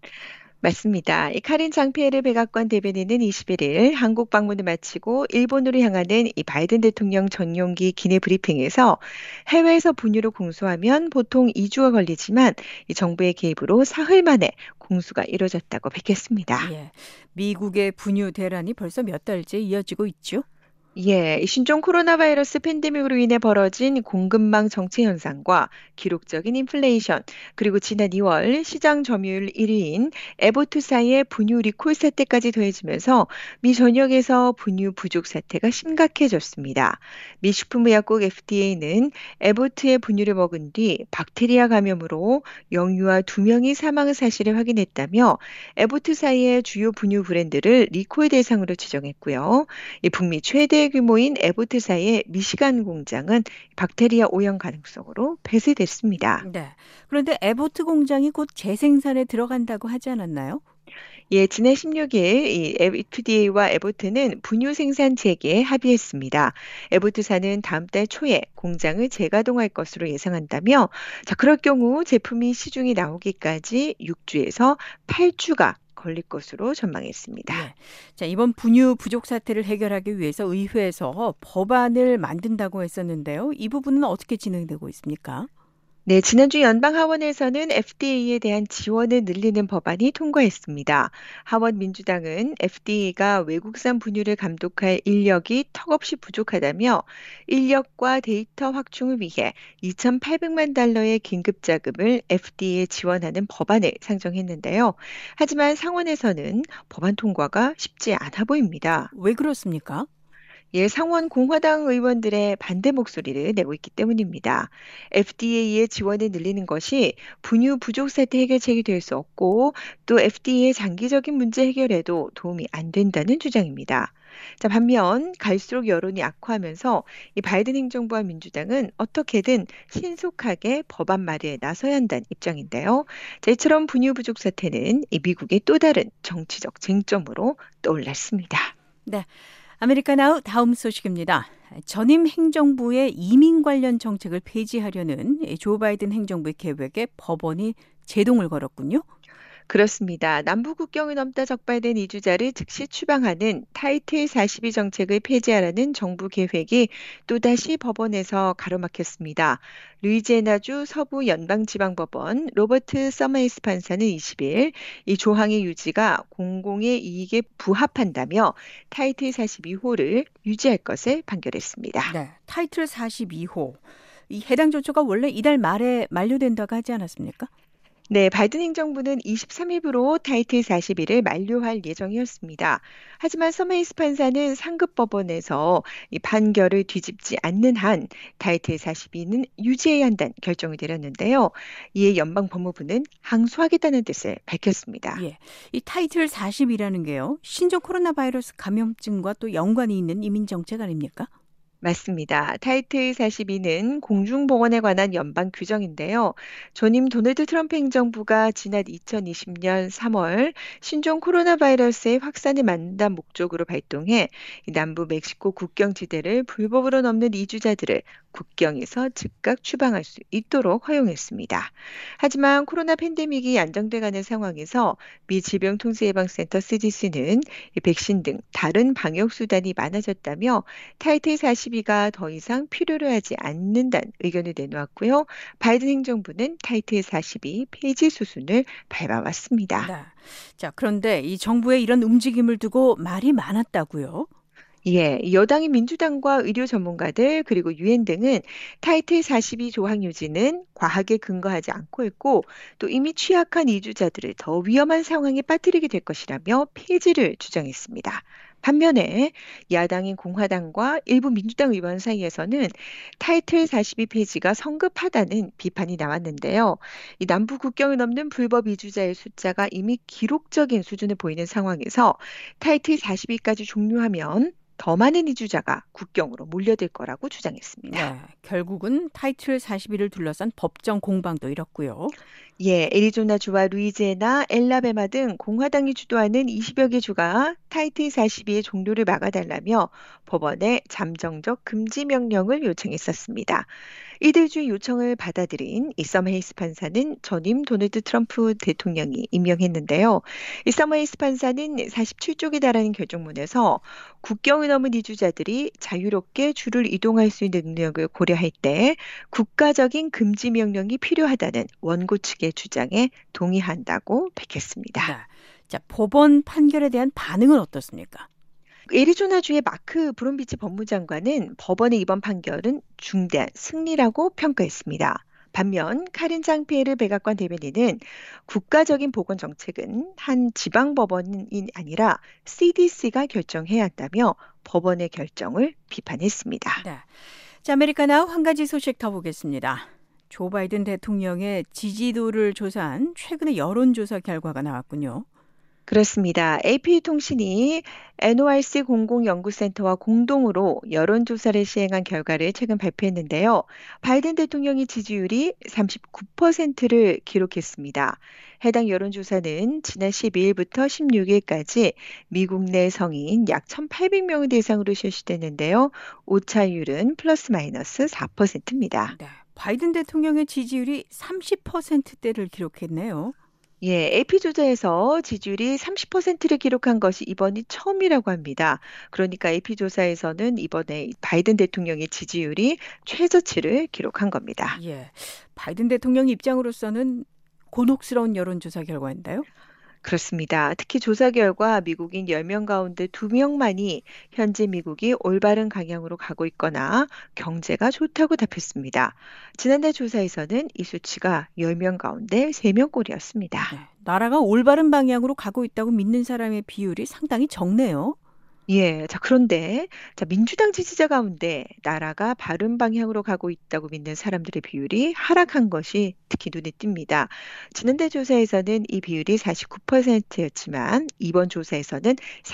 맞습니다. 이 카린 장피에르 백악관 대변인은 21일 한국 방문을 마치고 일본으로 향하는 이 바이든 대통령 전용기 기내 브리핑에서 해외에서 분유를 공수하면 보통 2주가 걸리지만 이 정부의 개입으로 사흘 만에 공수가 이뤄졌다고 밝혔습니다. 예. 미국의 분유 대란이 벌써 몇 달째 이어지고 있죠. 예, 이 신종 코로나 바이러스 팬데믹으로 인해 벌어진 공급망 정체 현상과 기록적인 인플레이션, 그리고 지난 2월 시장 점유율 1위인 에보트 사이의 분유 리콜 사태까지 더해지면서 미 전역에서 분유 부족 사태가 심각해졌습니다. 미 식품의약국 FDA는 에보트의 분유를 먹은 뒤 박테리아 감염으로 영유아 2명이 사망 사실을 확인했다며 에보트 사이의 주요 분유 브랜드를 리콜 대상으로 지정했고요. 이 북미 최대 규모인 에보트사의 미시간 공장은 박테리아 오염 가능성으로 폐쇄됐습니다. 네. 그런데 에보트 공장이 곧 재생산에 들어간다고 하지 않았나요? 예, 지난 16일 이 FDA와 에보트는 분유 생산 재개에 합의했습니다. 에보트사는 다음 달 초에 공장을 재가동할 것으로 예상한다며, 자, 그럴 경우 제품이 시중에 나오기까지 6주에서 8주가 걸릴 것으로 전망했습니다. 예. 자, 이번 분유 부족 사태를 해결하기 위해서 의회에서 법안을 만든다고 했었는데요. 이 부분은 어떻게 진행되고 있습니까? 네, 지난주 연방 하원에서는 FDA에 대한 지원을 늘리는 법안이 통과했습니다. 하원 민주당은 FDA가 외국산 분유를 감독할 인력이 턱없이 부족하다며 인력과 데이터 확충을 위해 2,800만 달러의 긴급 자금을 FDA에 지원하는 법안을 상정했는데요. 하지만 상원에서는 법안 통과가 쉽지 않아 보입니다. 왜 그렇습니까? 예, 상원 공화당 의원들의 반대 목소리를 내고 있기 때문입니다. FDA의 지원을 늘리는 것이 분유 부족 사태 해결책이 될 수 없고, 또 FDA의 장기적인 문제 해결에도 도움이 안 된다는 주장입니다. 자, 반면 갈수록 여론이 악화하면서 이 바이든 행정부와 민주당은 어떻게든 신속하게 법안 마련에 나서야 한다는 입장인데요. 자, 이처럼 분유 부족 사태는 이 미국의 또 다른 정치적 쟁점으로 떠올랐습니다. 네. 아메리카나우 다음 소식입니다. 전임 행정부의 이민 관련 정책을 폐지하려는 조 바이든 행정부의 계획에 법원이 제동을 걸었군요. 그렇습니다. 남부 국경을 넘다 적발된 이주자를 즉시 추방하는 타이틀 42 정책을 폐지하라는 정부 계획이 또다시 법원에서 가로막혔습니다. 루이지애나주 서부 연방지방법원 로버트 서메이스 판사는 20일 이 조항의 유지가 공공의 이익에 부합한다며 타이틀 42호를 유지할 것을 판결했습니다. 네. 타이틀 42호. 이 해당 조처가 원래 이달 말에 만료된다고 하지 않았습니까? 네, 바이든 행정부는 23일부로 타이틀 41을 만료할 예정이었습니다. 하지만 서메이스 판사는 상급 법원에서 이 판결을 뒤집지 않는 한 타이틀 42는 유지해야 한다는 결정을 내렸는데요. 이에 연방 법무부는 항소하겠다는 뜻을 밝혔습니다. 예. 이 타이틀 40이라는 게요. 신종 코로나 바이러스 감염증과 또 연관이 있는 이민 정책 아닙니까? 맞습니다. 타이틀 42는 공중보건에 관한 연방 규정인데요. 전임 도널드 트럼프 행정부가 지난 2020년 3월 신종 코로나 바이러스의 확산을 막는다는 목적으로 발동해 이 남부 멕시코 국경지대를 불법으로 넘는 이주자들을 국경에서 즉각 추방할 수 있도록 허용했습니다. 하지만 코로나 팬데믹이 안정돼가는 상황에서 미 질병통제예방센터 CDC는 백신 등 다른 방역 수단이 많아졌다며 타이틀 42가 더 이상 필요로 하지 않는다는 의견을 내놓았고요. 바이든 행정부는 타이틀 42 폐지 수순을 밟아왔습니다. 네. 자, 그런데 이 정부의 이런 움직임을 두고 말이 많았다고요? 예, 여당인 민주당과 의료 전문가들 그리고 유엔 등은 타이틀 42 조항 유지는 과학에 근거하지 않고 있고 또 이미 취약한 이주자들을 더 위험한 상황에 빠뜨리게 될 것이라며 폐지를 주장했습니다. 반면에 야당인 공화당과 일부 민주당 의원 사이에서는 타이틀 42 폐지가 성급하다는 비판이 나왔는데요. 이 남부 국경을 넘는 불법 이주자의 숫자가 이미 기록적인 수준을 보이는 상황에서 타이틀 42까지 종료하면 더 많은 이주자가 국경으로 몰려들 거라고 주장했습니다. 네, 결국은 타이틀 41을 둘러싼 법정 공방도 일었고요. 예, 애리조나주와 루이지애나, 엘라베마 등 공화당이 주도하는 20여 개 주가 타이틀 42의 종료를 막아달라며 법원에 잠정적 금지 명령을 요청했었습니다. 이들 주 요청을 받아들인 이 서머 헤이스 판사는 전임 도널드 트럼프 대통령이 임명했는데요. 이 서머 헤이스 판사는 47쪽에 달하는 결정문에서 국경을 넘은 이주자들이 자유롭게 주를 이동할 수 있는 능력을 고려할 때 국가적인 금지 명령이 필요하다는 원고 측의 주장에 동의한다고 밝혔습니다. 네. 자, 법원 판결에 대한 반응은 어떻습니까? 애리조나주의 마크 브롬비치 법무장관은 법원의 이번 판결은 중대한 승리라고 평가했습니다. 반면 카린 장피에르 백악관 대변인은 국가적인 보건 정책은 한 지방 법원이 아니라 CDC가 결정해야 한다며 법원의 결정을 비판했습니다. 네. 자, 아메리카나 한 가지 소식 더 보겠습니다. 조 바이든 대통령의 지지도를 조사한 최근의 여론조사 결과가 나왔군요. 그렇습니다. AP통신이 NORC 공공연구센터와 공동으로 여론조사를 시행한 결과를 최근 발표했는데요. 바이든 대통령의 지지율이 39%를 기록했습니다. 해당 여론조사는 지난 12일부터 16일까지 미국 내 성인 약 1,800명을 대상으로 실시됐는데요. 오차율은 플러스 마이너스 4%입니다. 네. 바이든 대통령의 지지율이 30%대를 기록했네요. 예, AP조사에서 지지율이 30%를 기록한 것이 이번이 처음이라고 합니다. 그러니까 AP조사에서는 이번에 바이든 대통령의 지지율이 최저치를 기록한 겁니다. 예. 바이든 대통령 입장으로서는 곤혹스러운 여론조사 결과인데요. 그렇습니다. 특히 조사 결과 미국인 10명 가운데 2명만이 현재 미국이 올바른 방향으로 가고 있거나 경제가 좋다고 답했습니다. 지난달 조사에서는 이 수치가 10명 가운데 3명꼴이었습니다. 네. 나라가 올바른 방향으로 가고 있다고 믿는 사람의 비율이 상당히 적네요. 예, 그런데 민주당 지지자 가운데 나라가 바른 방향으로 가고 있다고 믿는 사람들의 비율이 하락한 것이 특히 눈에 띕니다. 지난달 조사에서는 이 비율이 49%였지만 이번 조사에서는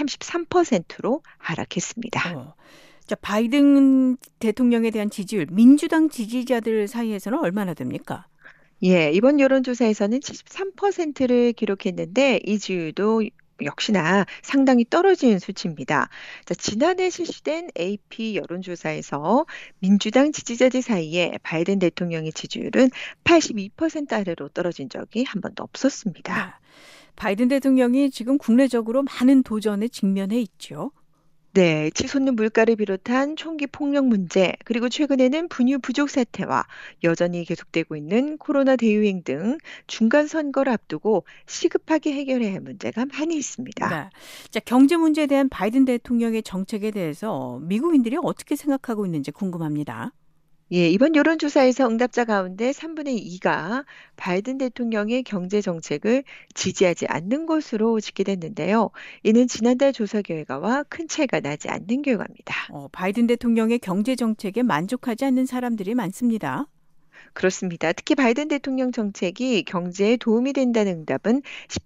33%로 하락했습니다. 자, 바이든 대통령에 대한 지지율, 민주당 지지자들 사이에서는 얼마나 됩니까? 예, 이번 여론조사에서는 73%를 기록했는데 이 지지율도 역시나 상당히 떨어진 수치입니다. 자, 지난해 실시된 AP 여론조사에서 민주당 지지자들 사이에 바이든 대통령의 지지율은 82% 아래로 떨어진 적이 한 번도 없었습니다. 바이든 대통령이 지금 국내적으로 많은 도전에 직면해 있죠. 네, 치솟는 물가를 비롯한 총기 폭력 문제, 그리고 최근에는 분유 부족 사태와 여전히 계속되고 있는 코로나 대유행 등 중간 선거를 앞두고 시급하게 해결해야 할 문제가 많이 있습니다. 네. 자, 경제 문제에 대한 바이든 대통령의 정책에 대해서 미국인들이 어떻게 생각하고 있는지 궁금합니다. 예, 이번 여론조사에서 응답자 가운데 3분의 2가 바이든 대통령의 경제 정책을 지지하지 않는 것으로 집계됐는데요. 이는 지난달 조사 결과와 큰 차이가 나지 않는 결과입니다. 바이든 대통령의 경제 정책에 만족하지 않는 사람들이 많습니다. 그렇습니다. 특히 바이든 대통령 정책이 경제에 도움이 된다는 응답은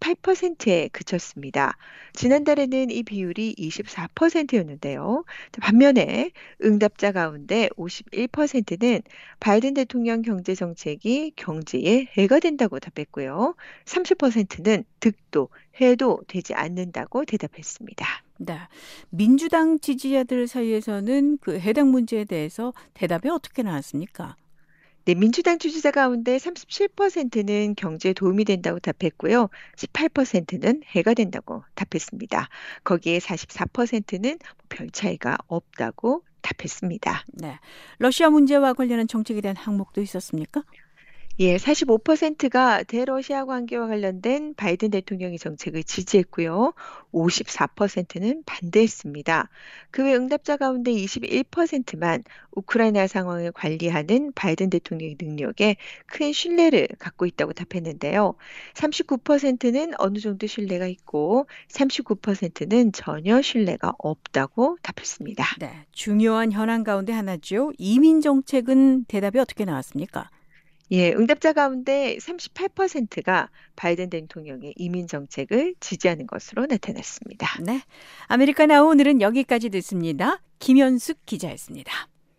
18%에 그쳤습니다. 지난달에는 이 비율이 24%였는데요. 반면에 응답자 가운데 51%는 바이든 대통령 경제 정책이 경제에 해가 된다고 답했고요. 30%는 득도, 해도 되지 않는다고 대답했습니다. 네. 민주당 지지자들 사이에서는 그 해당 문제에 대해서 대답이 어떻게 나왔습니까? 네, 민주당 지지자 가운데 37%는 경제에 도움이 된다고 답했고요. 18%는 해가 된다고 답했습니다. 거기에 44%는 별 차이가 없다고 답했습니다. 네. 러시아 문제와 관련한 정책에 대한 항목도 있었습니까? 예, 45%가 대러시아 관계와 관련된 바이든 대통령의 정책을 지지했고요. 54%는 반대했습니다. 그 외 응답자 가운데 21%만 우크라이나 상황을 관리하는 바이든 대통령의 능력에 큰 신뢰를 갖고 있다고 답했는데요. 39%는 어느 정도 신뢰가 있고 39%는 전혀 신뢰가 없다고 답했습니다. 네, 중요한 현안 가운데 하나죠. 이민 정책은 대답이 어떻게 나왔습니까? 예, 응답자 가운데 38%가 바이든 대통령의 이민 정책을 지지하는 것으로 나타났습니다. 네, 아메리카나 오늘은 여기까지 듣습니다. 김현숙 기자였습니다.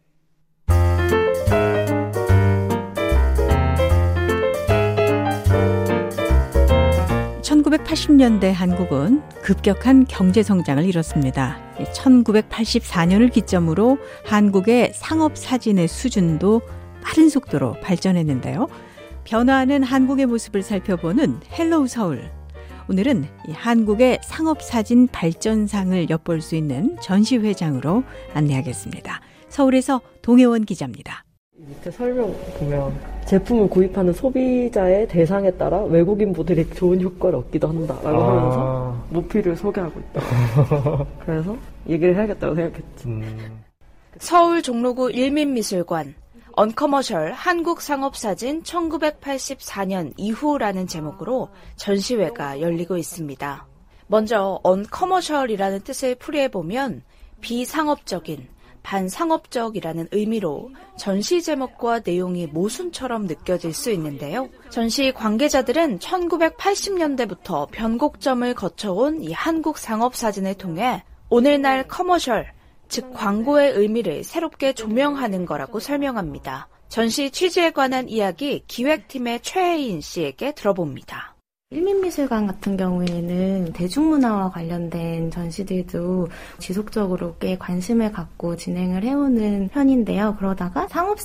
1980년대 한국은 급격한 경제 성장을 이뤘습니다. 1984년을 기점으로 한국의 상업 사진의 수준도 빠른 속도로 발전했는데요. 변화하는 한국의 모습을 살펴보는 헬로우 서울. 오늘은 이 한국의 상업 사진 발전상을 엿볼 수 있는 전시회장으로 안내하겠습니다. 서울에서 동혜원 기자입니다. 밑에 설명 보면 제품을 구입하는 소비자의 대상에 따라 외국인분들이 좋은 효과를 얻기도 한다라고 하면서 모피를 소개하고 있다. 그래서 얘기를 해야겠다고 생각했지. 서울 종로구 일민미술관 언커머셜 한국상업사진 1984년 이후라는 제목으로 전시회가 열리고 있습니다. 먼저 언커머셜이라는 뜻을 풀이해보면 비상업적인, 반상업적이라는 의미로 전시 제목과 내용이 모순처럼 느껴질 수 있는데요. 전시 관계자들은 1980년대부터 변곡점을 거쳐온 이 한국 상업사진을 통해 오늘날 커머셜, 즉 광고의 의미를 새롭게 조명하는 거라고 설명합니다. 전시 취지에 관한 이야기 기획팀의 최혜인 씨에게 들어봅니다. 일민미술관 같은 경우에는 대중문화와 관련된 전시들도 지속적으로 꽤 관심을 갖고 진행을 해오는 편인데요. 그러다가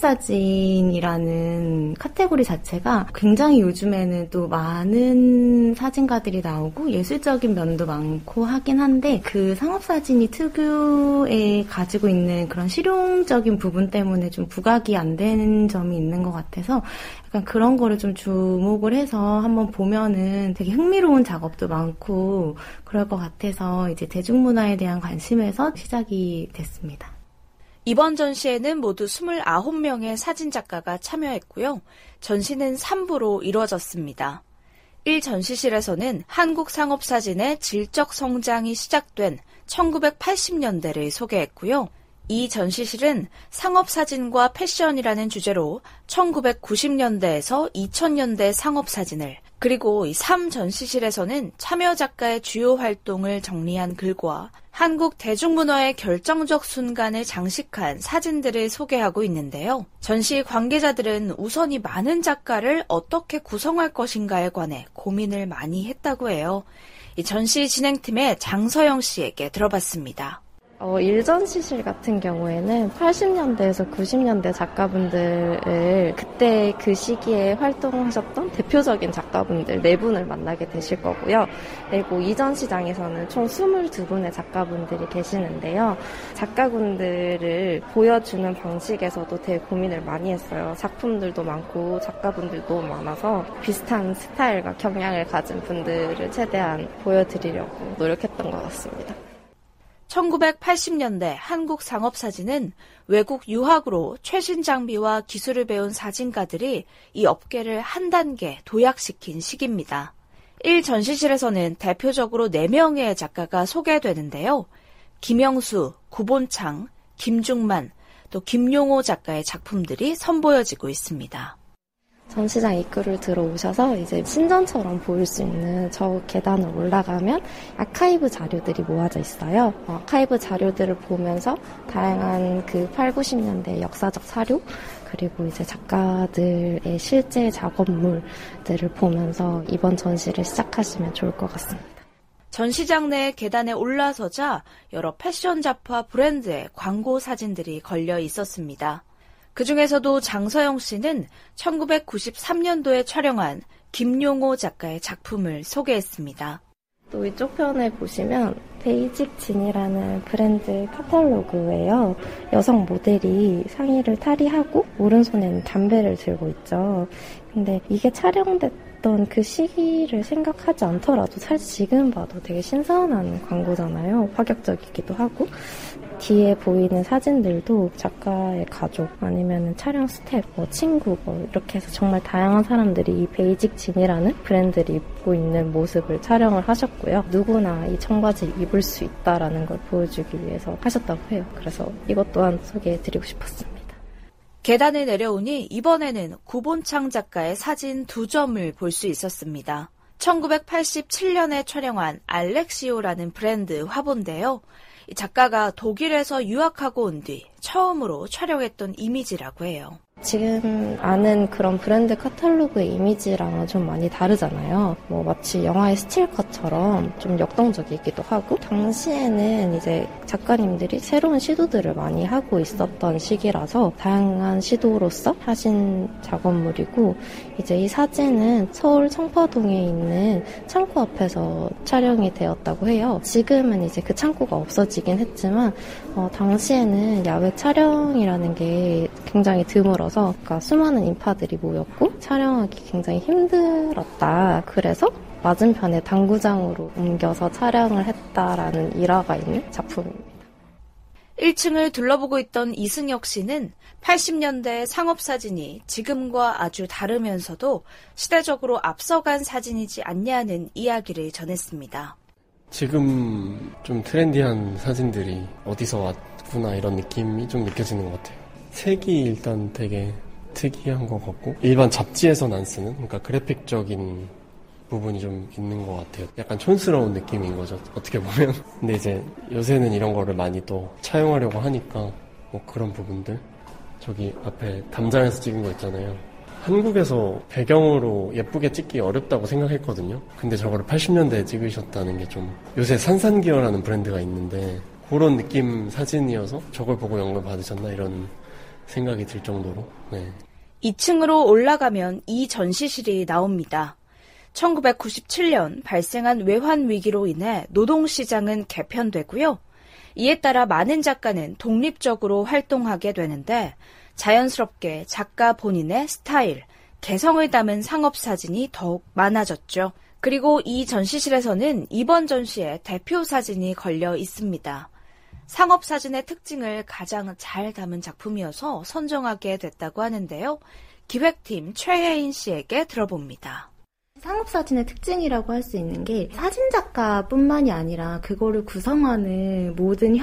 상업사진이라는 카테고리 자체가 굉장히 요즘에는 또 많은 사진가들이 나오고 예술적인 면도 많고 하긴 한데 그 상업사진이 특유에 가지고 있는 그런 실용적인 부분 때문에 좀 부각이 안 되는 점이 있는 것 같아서 약간 그런 거를 좀 주목을 해서 한번 보면은 되게 흥미로운 작업도 많고 그럴 것 같아서 이제 대중문화에 대한 관심에서 시작이 됐습니다. 이번 전시에는 모두 29명의 사진작가가 참여했고요. 전시는 3부로 이루어졌습니다. 1전시실에서는 한국 상업사진의 질적 성장이 시작된 1980년대를 소개했고요. 이 전시실은 상업사진과 패션이라는 주제로 1990년대에서 2000년대 상업사진을, 그리고 이 3전시실에서는 참여 작가의 주요 활동을 정리한 글과 한국 대중문화의 결정적 순간을 장식한 사진들을 소개하고 있는데요. 전시 관계자들은 우선 이 많은 작가를 어떻게 구성할 것인가에 관해 고민을 많이 했다고 해요. 이 전시 진행팀의 장서영 씨에게 들어봤습니다. 1전시실 같은 경우에는 80년대에서 90년대 작가분들을 그때 그 시기에 활동하셨던 대표적인 작가분들 4분을 만나게 되실 거고요. 그리고 2전시장에서는 총 22분의 작가분들이 계시는데요. 작가분들을 보여주는 방식에서도 되게 고민을 많이 했어요. 작품들도 많고 작가분들도 많아서 비슷한 스타일과 경향을 가진 분들을 최대한 보여드리려고 노력했던 것 같습니다. 1980년대 한국 상업사진은 외국 유학으로 최신 장비와 기술을 배운 사진가들이 이 업계를 한 단계 도약시킨 시기입니다. 1전시실에서는 대표적으로 4명의 작가가 소개되는데요. 김영수, 구본창, 김중만, 또 김용호 작가의 작품들이 선보여지고 있습니다. 전시장 입구를 들어오셔서 이제 신전처럼 보일 수 있는 저 계단을 올라가면 아카이브 자료들이 모아져 있어요. 아카이브 자료들을 보면서 다양한 그 8, 90년대 역사적 사료, 그리고 이제 작가들의 실제 작업물들을 보면서 이번 전시를 시작하시면 좋을 것 같습니다. 전시장 내 계단에 올라서자 여러 패션 잡화 브랜드의 광고 사진들이 걸려 있었습니다. 그중에서도 장서영 씨는 1993년도에 촬영한 김용호 작가의 작품을 소개했습니다. 또 이쪽 편에 보시면 베이직 진이라는 브랜드 카탈로그예요. 여성 모델이 상의를 탈의하고 오른손에는 담배를 들고 있죠. 근데 이게 촬영됐던 그 시기를 생각하지 않더라도 사실 지금 봐도 되게 신선한 광고잖아요. 파격적이기도 하고. 뒤에 보이는 사진들도 작가의 가족 아니면 촬영 스텝, 친구 이렇게 해서 정말 다양한 사람들이 이 베이직 진이라는 브랜드를 입고 있는 모습을 촬영을 하셨고요. 누구나 이 청바지를 입을 수 있다라는 걸 보여주기 위해서 하셨다고 해요. 그래서 이것 또한 소개해드리고 싶었습니다. 계단을 내려오니 이번에는 구본창 작가의 사진 2점을 볼 수 있었습니다. 1987년에 촬영한 알렉시오라는 브랜드 화보인데요. 이 작가가 독일에서 유학하고 온 뒤 처음으로 촬영했던 이미지라고 해요. 지금 아는 그런 브랜드 카탈로그의 이미지랑은 좀 많이 다르잖아요. 뭐 마치 영화의 스틸컷처럼 좀 역동적이기도 하고, 당시에는 이제 작가님들이 새로운 시도들을 많이 하고 있었던 시기라서 다양한 시도로서 하신 작업물이고, 이제 이 사진은 서울 청파동에 있는 창고 앞에서 촬영이 되었다고 해요. 지금은 이제 그 창고가 없어지긴 했지만 당시에는 야외 촬영이라는 게 굉장히 드물어서, 그러니까 수많은 인파들이 모였고 촬영하기 굉장히 힘들었다. 그래서 맞은편에 당구장으로 옮겨서 촬영을 했다라는 일화가 있는 작품입니다. 1층을 둘러보고 있던 이승혁 씨는 80년대 상업사진이 지금과 아주 다르면서도 시대적으로 앞서간 사진이지 않냐는 이야기를 전했습니다. 지금 좀 트렌디한 사진들이 어디서 왔구나 이런 느낌이 좀 느껴지는 것 같아요. 색이 일단 되게 특이한 것 같고, 일반 잡지에서는 안 쓰는, 그러니까 그래픽적인 부분이 좀 있는 것 같아요. 약간 촌스러운 느낌인 거죠, 어떻게 보면. 근데 이제 요새는 이런 거를 많이 또 차용하려고 하니까 뭐 그런 부분들. 저기 앞에 담장에서 찍은 거 있잖아요. 한국에서 배경으로 예쁘게 찍기 어렵다고 생각했거든요. 근데 저거를 80년대에 찍으셨다는 게 좀, 요새 산산기어라는 브랜드가 있는데 그런 느낌 사진이어서 저걸 보고 영감 받으셨나 이런 생각이 들 정도로. 네. 2층으로 올라가면 이 전시실이 나옵니다. 1997년 발생한 외환 위기로 인해 노동시장은 개편되고요. 이에 따라 많은 작가는 독립적으로 활동하게 되는데, 자연스럽게 작가 본인의 스타일, 개성을 담은 상업사진이 더욱 많아졌죠. 그리고 이 전시실에서는 이번 전시에 대표 사진이 걸려 있습니다. 상업사진의 특징을 가장 잘 담은 작품이어서 선정하게 됐다고 하는데요. 기획팀 최혜인 씨에게 들어봅니다. 상업사진의 특징이라고 할 수 있는 게 사진작가뿐만이 아니라 그거를 구성하는 모든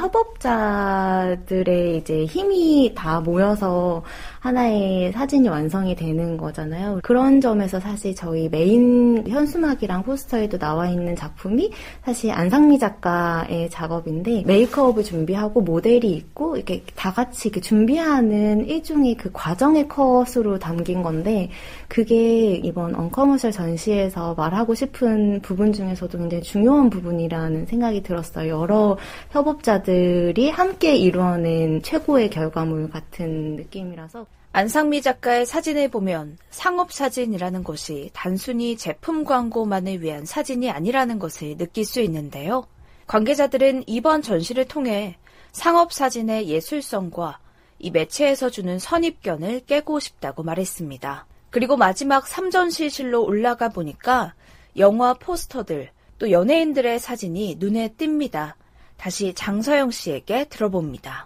협업자들의 이제 힘이 다 모여서 하나의 사진이 완성이 되는 거잖아요. 그런 점에서 사실 저희 메인 현수막이랑 포스터에도 나와 있는 작품이 사실 안상미 작가의 작업인데, 메이크업을 준비하고 모델이 있고 이렇게 다 같이 그 준비하는 일종의 그 과정의 컷으로 담긴 건데, 그게 이번 언커머셜 전시에서 말하고 싶은 부분 중에서도 굉장히 중요한 부분이라는 생각이 들었어요. 여러 협업자들이 함께 이루어낸 최고의 결과물 같은 느낌이라서. 안상미 작가의 사진을 보면 상업사진이라는 것이 단순히 제품 광고만을 위한 사진이 아니라는 것을 느낄 수 있는데요. 관계자들은 이번 전시를 통해 상업사진의 예술성과 이 매체에서 주는 선입견을 깨고 싶다고 말했습니다. 그리고 마지막 3전시실로 올라가 보니까 영화 포스터들, 또 연예인들의 사진이 눈에 띕니다. 다시 장서영 씨에게 들어봅니다.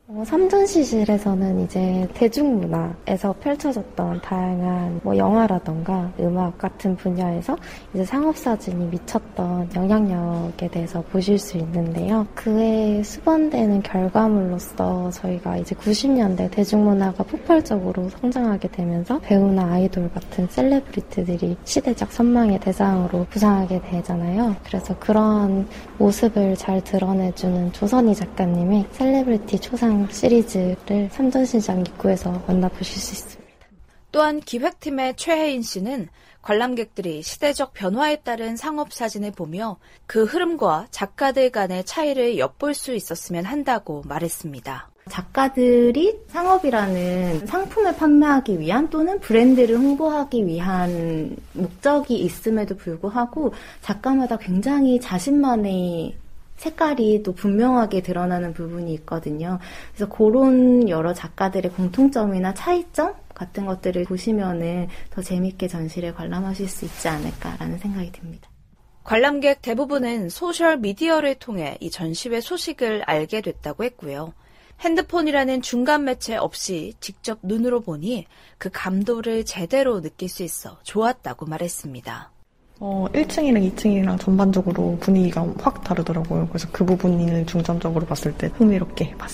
3전시실에서는 이제 대중문화에서 펼쳐졌던 다양한 영화라던가 음악 같은 분야에서 이제 상업사진이 미쳤던 영향력에 대해서 보실 수 있는데요. 그에 수반되는 결과물로서 저희가 이제 90년대 대중문화가 폭발적으로 성장하게 되면서 배우나 아이돌 같은 셀레브리티들이 시대적 선망의 대상으로 부상하게 되잖아요. 그래서 그런 모습을 잘 드러내주는 조선희 작가님의 셀레브리티 초상 시리즈를 3전시장 입구에서 만나보실 수 있습니다. 또한 기획팀의 최혜인 씨는 관람객들이 시대적 변화에 따른 상업사진을 보며 그 흐름과 작가들 간의 차이를 엿볼 수 있었으면 한다고 말했습니다. 작가들이 상업이라는 상품을 판매하기 위한 또는 브랜드를 홍보하기 위한 목적이 있음에도 불구하고 작가마다 굉장히 자신만의 색깔이 또 분명하게 드러나는 부분이 있거든요. 그래서 그런 여러 작가들의 공통점이나 차이점 같은 것들을 보시면은 더 재밌게 전시를 관람하실 수 있지 않을까라는 생각이 듭니다. 관람객 대부분은 소셜 미디어를 통해 이 전시회 소식을 알게 됐다고 했고요. 핸드폰이라는 중간 매체 없이 직접 눈으로 보니 그 감도를 제대로 느낄 수 있어 좋았다고 말했습니다. 1층이랑 2층이랑 전반적으로 분위기가 확 다르더라고요. 그래서 그 부분을 중점적으로 봤을 때 흥미롭게 봤어요.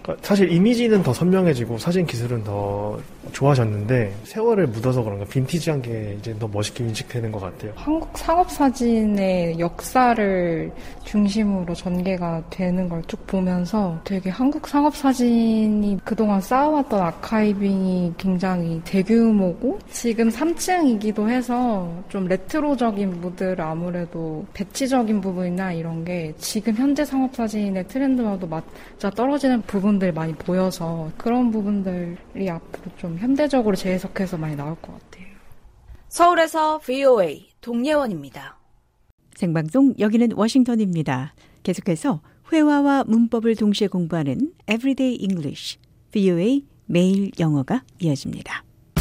사실 이미지는 더 선명해지고 사진 기술은 더 좋아졌는데 세월을 묻어서 그런가 빈티지한 게 이제 더 멋있게 인식되는 것 같아요. 한국 상업사진의 역사를 중심으로 전개가 되는 걸 쭉 보면서 되게 한국 상업사진이 그동안 쌓아왔던 아카이빙이 굉장히 대규모고 지금 3층이기도 해서 좀 레트로적인 무드를 아무래도 배치적인 부분이나 이런 게 지금 현재 상업사진의 트렌드와도 맞아 떨어지는 부분들이 많이 보여서 그런 부분들이 앞으로 좀 현대적으로 재해석해서 많이 나올 것 같아요. 서울에서 VOA 동예원입니다. 생방송 여기는 워싱턴입니다. 계속해서 회화와 문법을 동시에 공부하는 Everyday English, VOA 매일 영어가 이어집니다.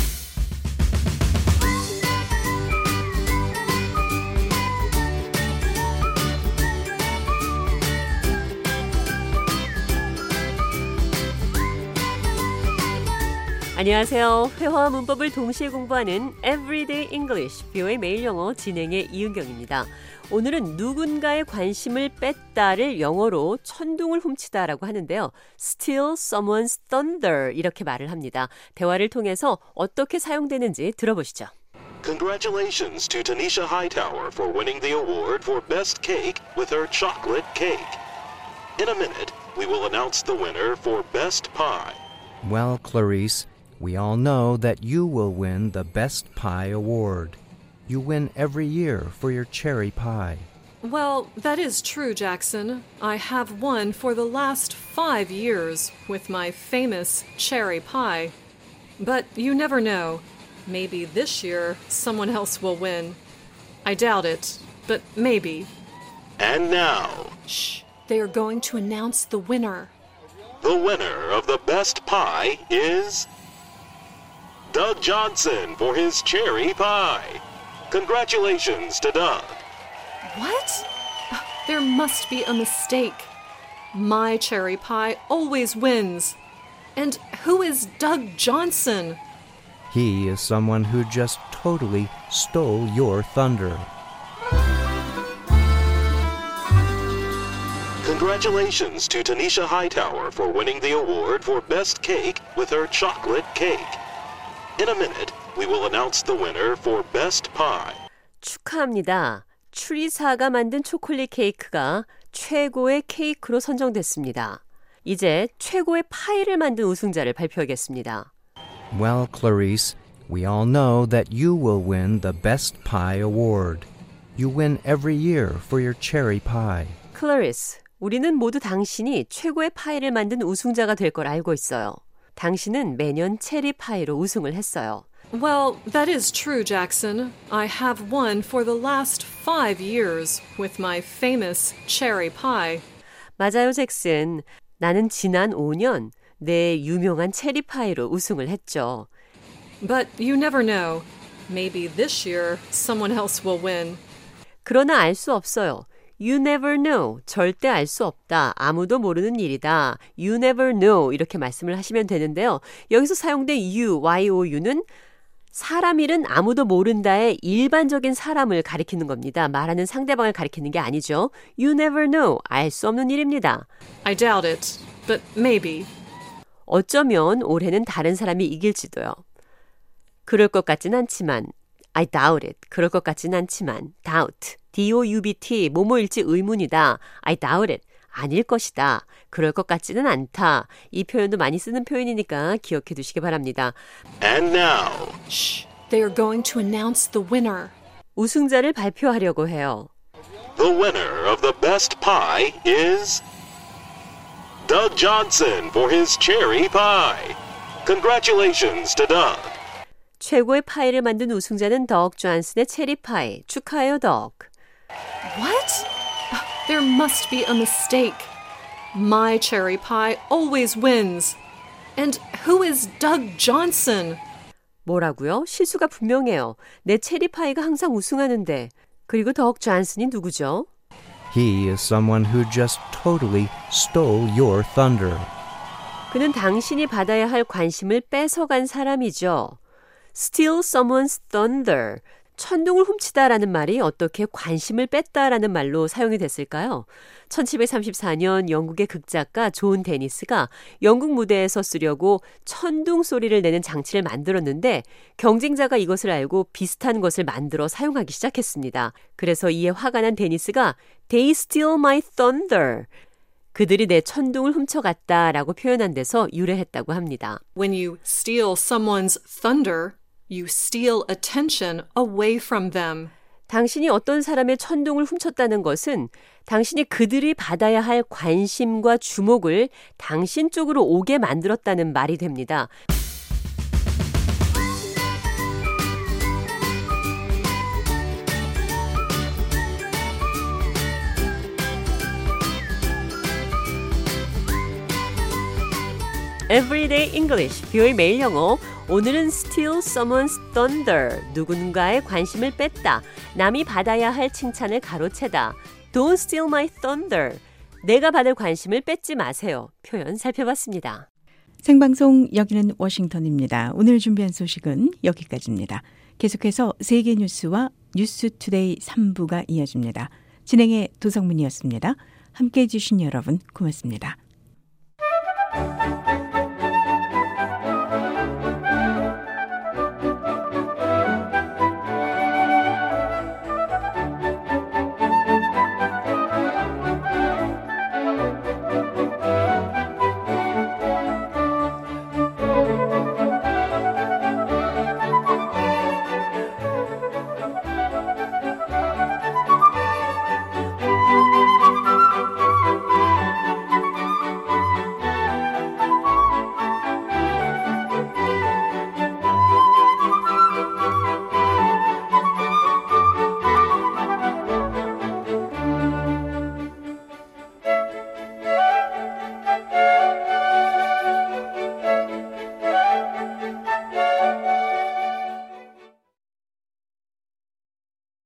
안녕하세요. 회화와 문법을 동시에 공부하는 Everyday English, VOA 매일 영어 진행의 이은경입니다. 오늘은 누군가의 관심을 뺐다를 영어로 천둥을 훔치다라고 하는데요. Steal someone's thunder 이렇게 말을 합니다. 대화를 통해서 어떻게 사용되는지 들어보시죠. Congratulations to Tanisha Hightower for winning the award for Best Cake with her chocolate cake. In a minute, we will announce the winner for Best Pie. Well, Clarice, we all know that you will win the Best Pie Award. You win every year for your cherry pie. Well, that is true, Jackson. I have won for the last 5 years with my famous cherry pie. But you never know. Maybe this year someone else will win. I doubt it, but maybe. And now, Shh, they are going to announce the winner. the winner of the Best Pie is Doug Johnson for his cherry pie. Congratulations to Doug. What? There must be a mistake. My cherry pie always wins. And who is Doug Johnson? He is someone who just totally stole your thunder. Congratulations to Tanisha Hightower for winning the award for Best Cake with her chocolate cake. In a minute, we will announce the winner for Best Pie. 축하합니다. 추리사가 만든 초콜릿 케이크가 최고의 케이크로 선정됐습니다. 이제 최고의 파이를 만든 우승자를 발표하겠습니다. Well, Clarice, we all know that you will win the Best Pie Award. You win every year for your cherry pie. Clarice, 우리는 모두 당신이 최고의 파이를 만든 우승자가 될 걸 알고 있어요. 당신은 매년 체리 파이로 우승을 했어요. Well, that is true, Jackson. I have won for the last 5 years with my famous cherry pie. 맞아요, 잭슨. 나는 지난 5년 내 유명한 체리 파이로 우승을 했죠. But you never know. Maybe this year someone else will win. 그러나 알 수 없어요. You never know. 절대 알 수 없다. 아무도 모르는 일이다. You never know. 이렇게 말씀을 하시면 되는데요. 여기서 사용된 you, you는 사람 일은 아무도 모른다의 일반적인 사람을 가리키는 겁니다. 말하는 상대방을 가리키는 게 아니죠. You never know. 알 수 없는 일입니다. I doubt it, but maybe. 어쩌면 올해는 다른 사람이 이길지도요. 그럴 것 같진 않지만 I doubt it. 그럴 것 같진 않지만 doubt. D-O-U-B-T. 뭐뭐일지 의문이다. I doubt it. 아닐 것이다. 그럴 것 같지는 않다. 이 표현도 많이 쓰는 표현이니까 기억해 두시기 바랍니다. And now, Shh, they are going to announce the winner. 우승자를 발표하려고 해요. the winner of the Best Pie is Doug Johnson for his cherry pie. Congratulations to Doug. 최고의 파이를 만든 우승자는 덕 존슨의 체리 파이. 축하해요, 덕. What? There must be a mistake. My cherry pie always wins. And who is Doug Johnson? 뭐라고요? 실수가 분명해요. 내 체리 파이가 항상 우승하는데. 그리고 덕 존슨이 누구죠? He is someone who just totally stole your thunder. 그는 당신이 받아야 할 관심을 뺏어간 사람이죠. Steal someone's thunder. 천둥을 훔치다라는 말이 어떻게 관심을 뺐다라는 말로 사용이 됐을까요? 1734년 영국의 극작가 존 데니스가 영국 무대에서 쓰려고 천둥 소리를 내는 장치를 만들었는데 경쟁자가 이것을 알고 비슷한 것을 만들어 사용하기 시작했습니다. 그래서 이에 화가 난 데니스가 They steal my thunder. 그들이 내 천둥을 훔쳐갔다라고 표현한 데서 유래했다고 합니다. When you steal someone's thunder, you steal attention away from them. 당신이 어떤 사람의 천둥을 훔쳤다는 것은 당신이 그들이 받아야 할 관심과 주목을 당신 쪽으로 오게 만들었다는 말이 됩니다. Everyday English, 뷰의 매일 영어. 오늘은 steal someone's thunder, 누군가의 관심을 뺐다. 남이 받아야 할 칭찬을 가로채다. Don't steal my thunder. 내가 받을 관심을 뺏지 마세요. 표현 살펴봤습니다. 생방송 여기는 워싱턴입니다. 오늘 준비한 소식은 여기까지입니다. 계속해서 세계 뉴스와 뉴스투데이 3부가 이어집니다. 진행의 도성문이었습니다. 함께해 주신 여러분 고맙습니다.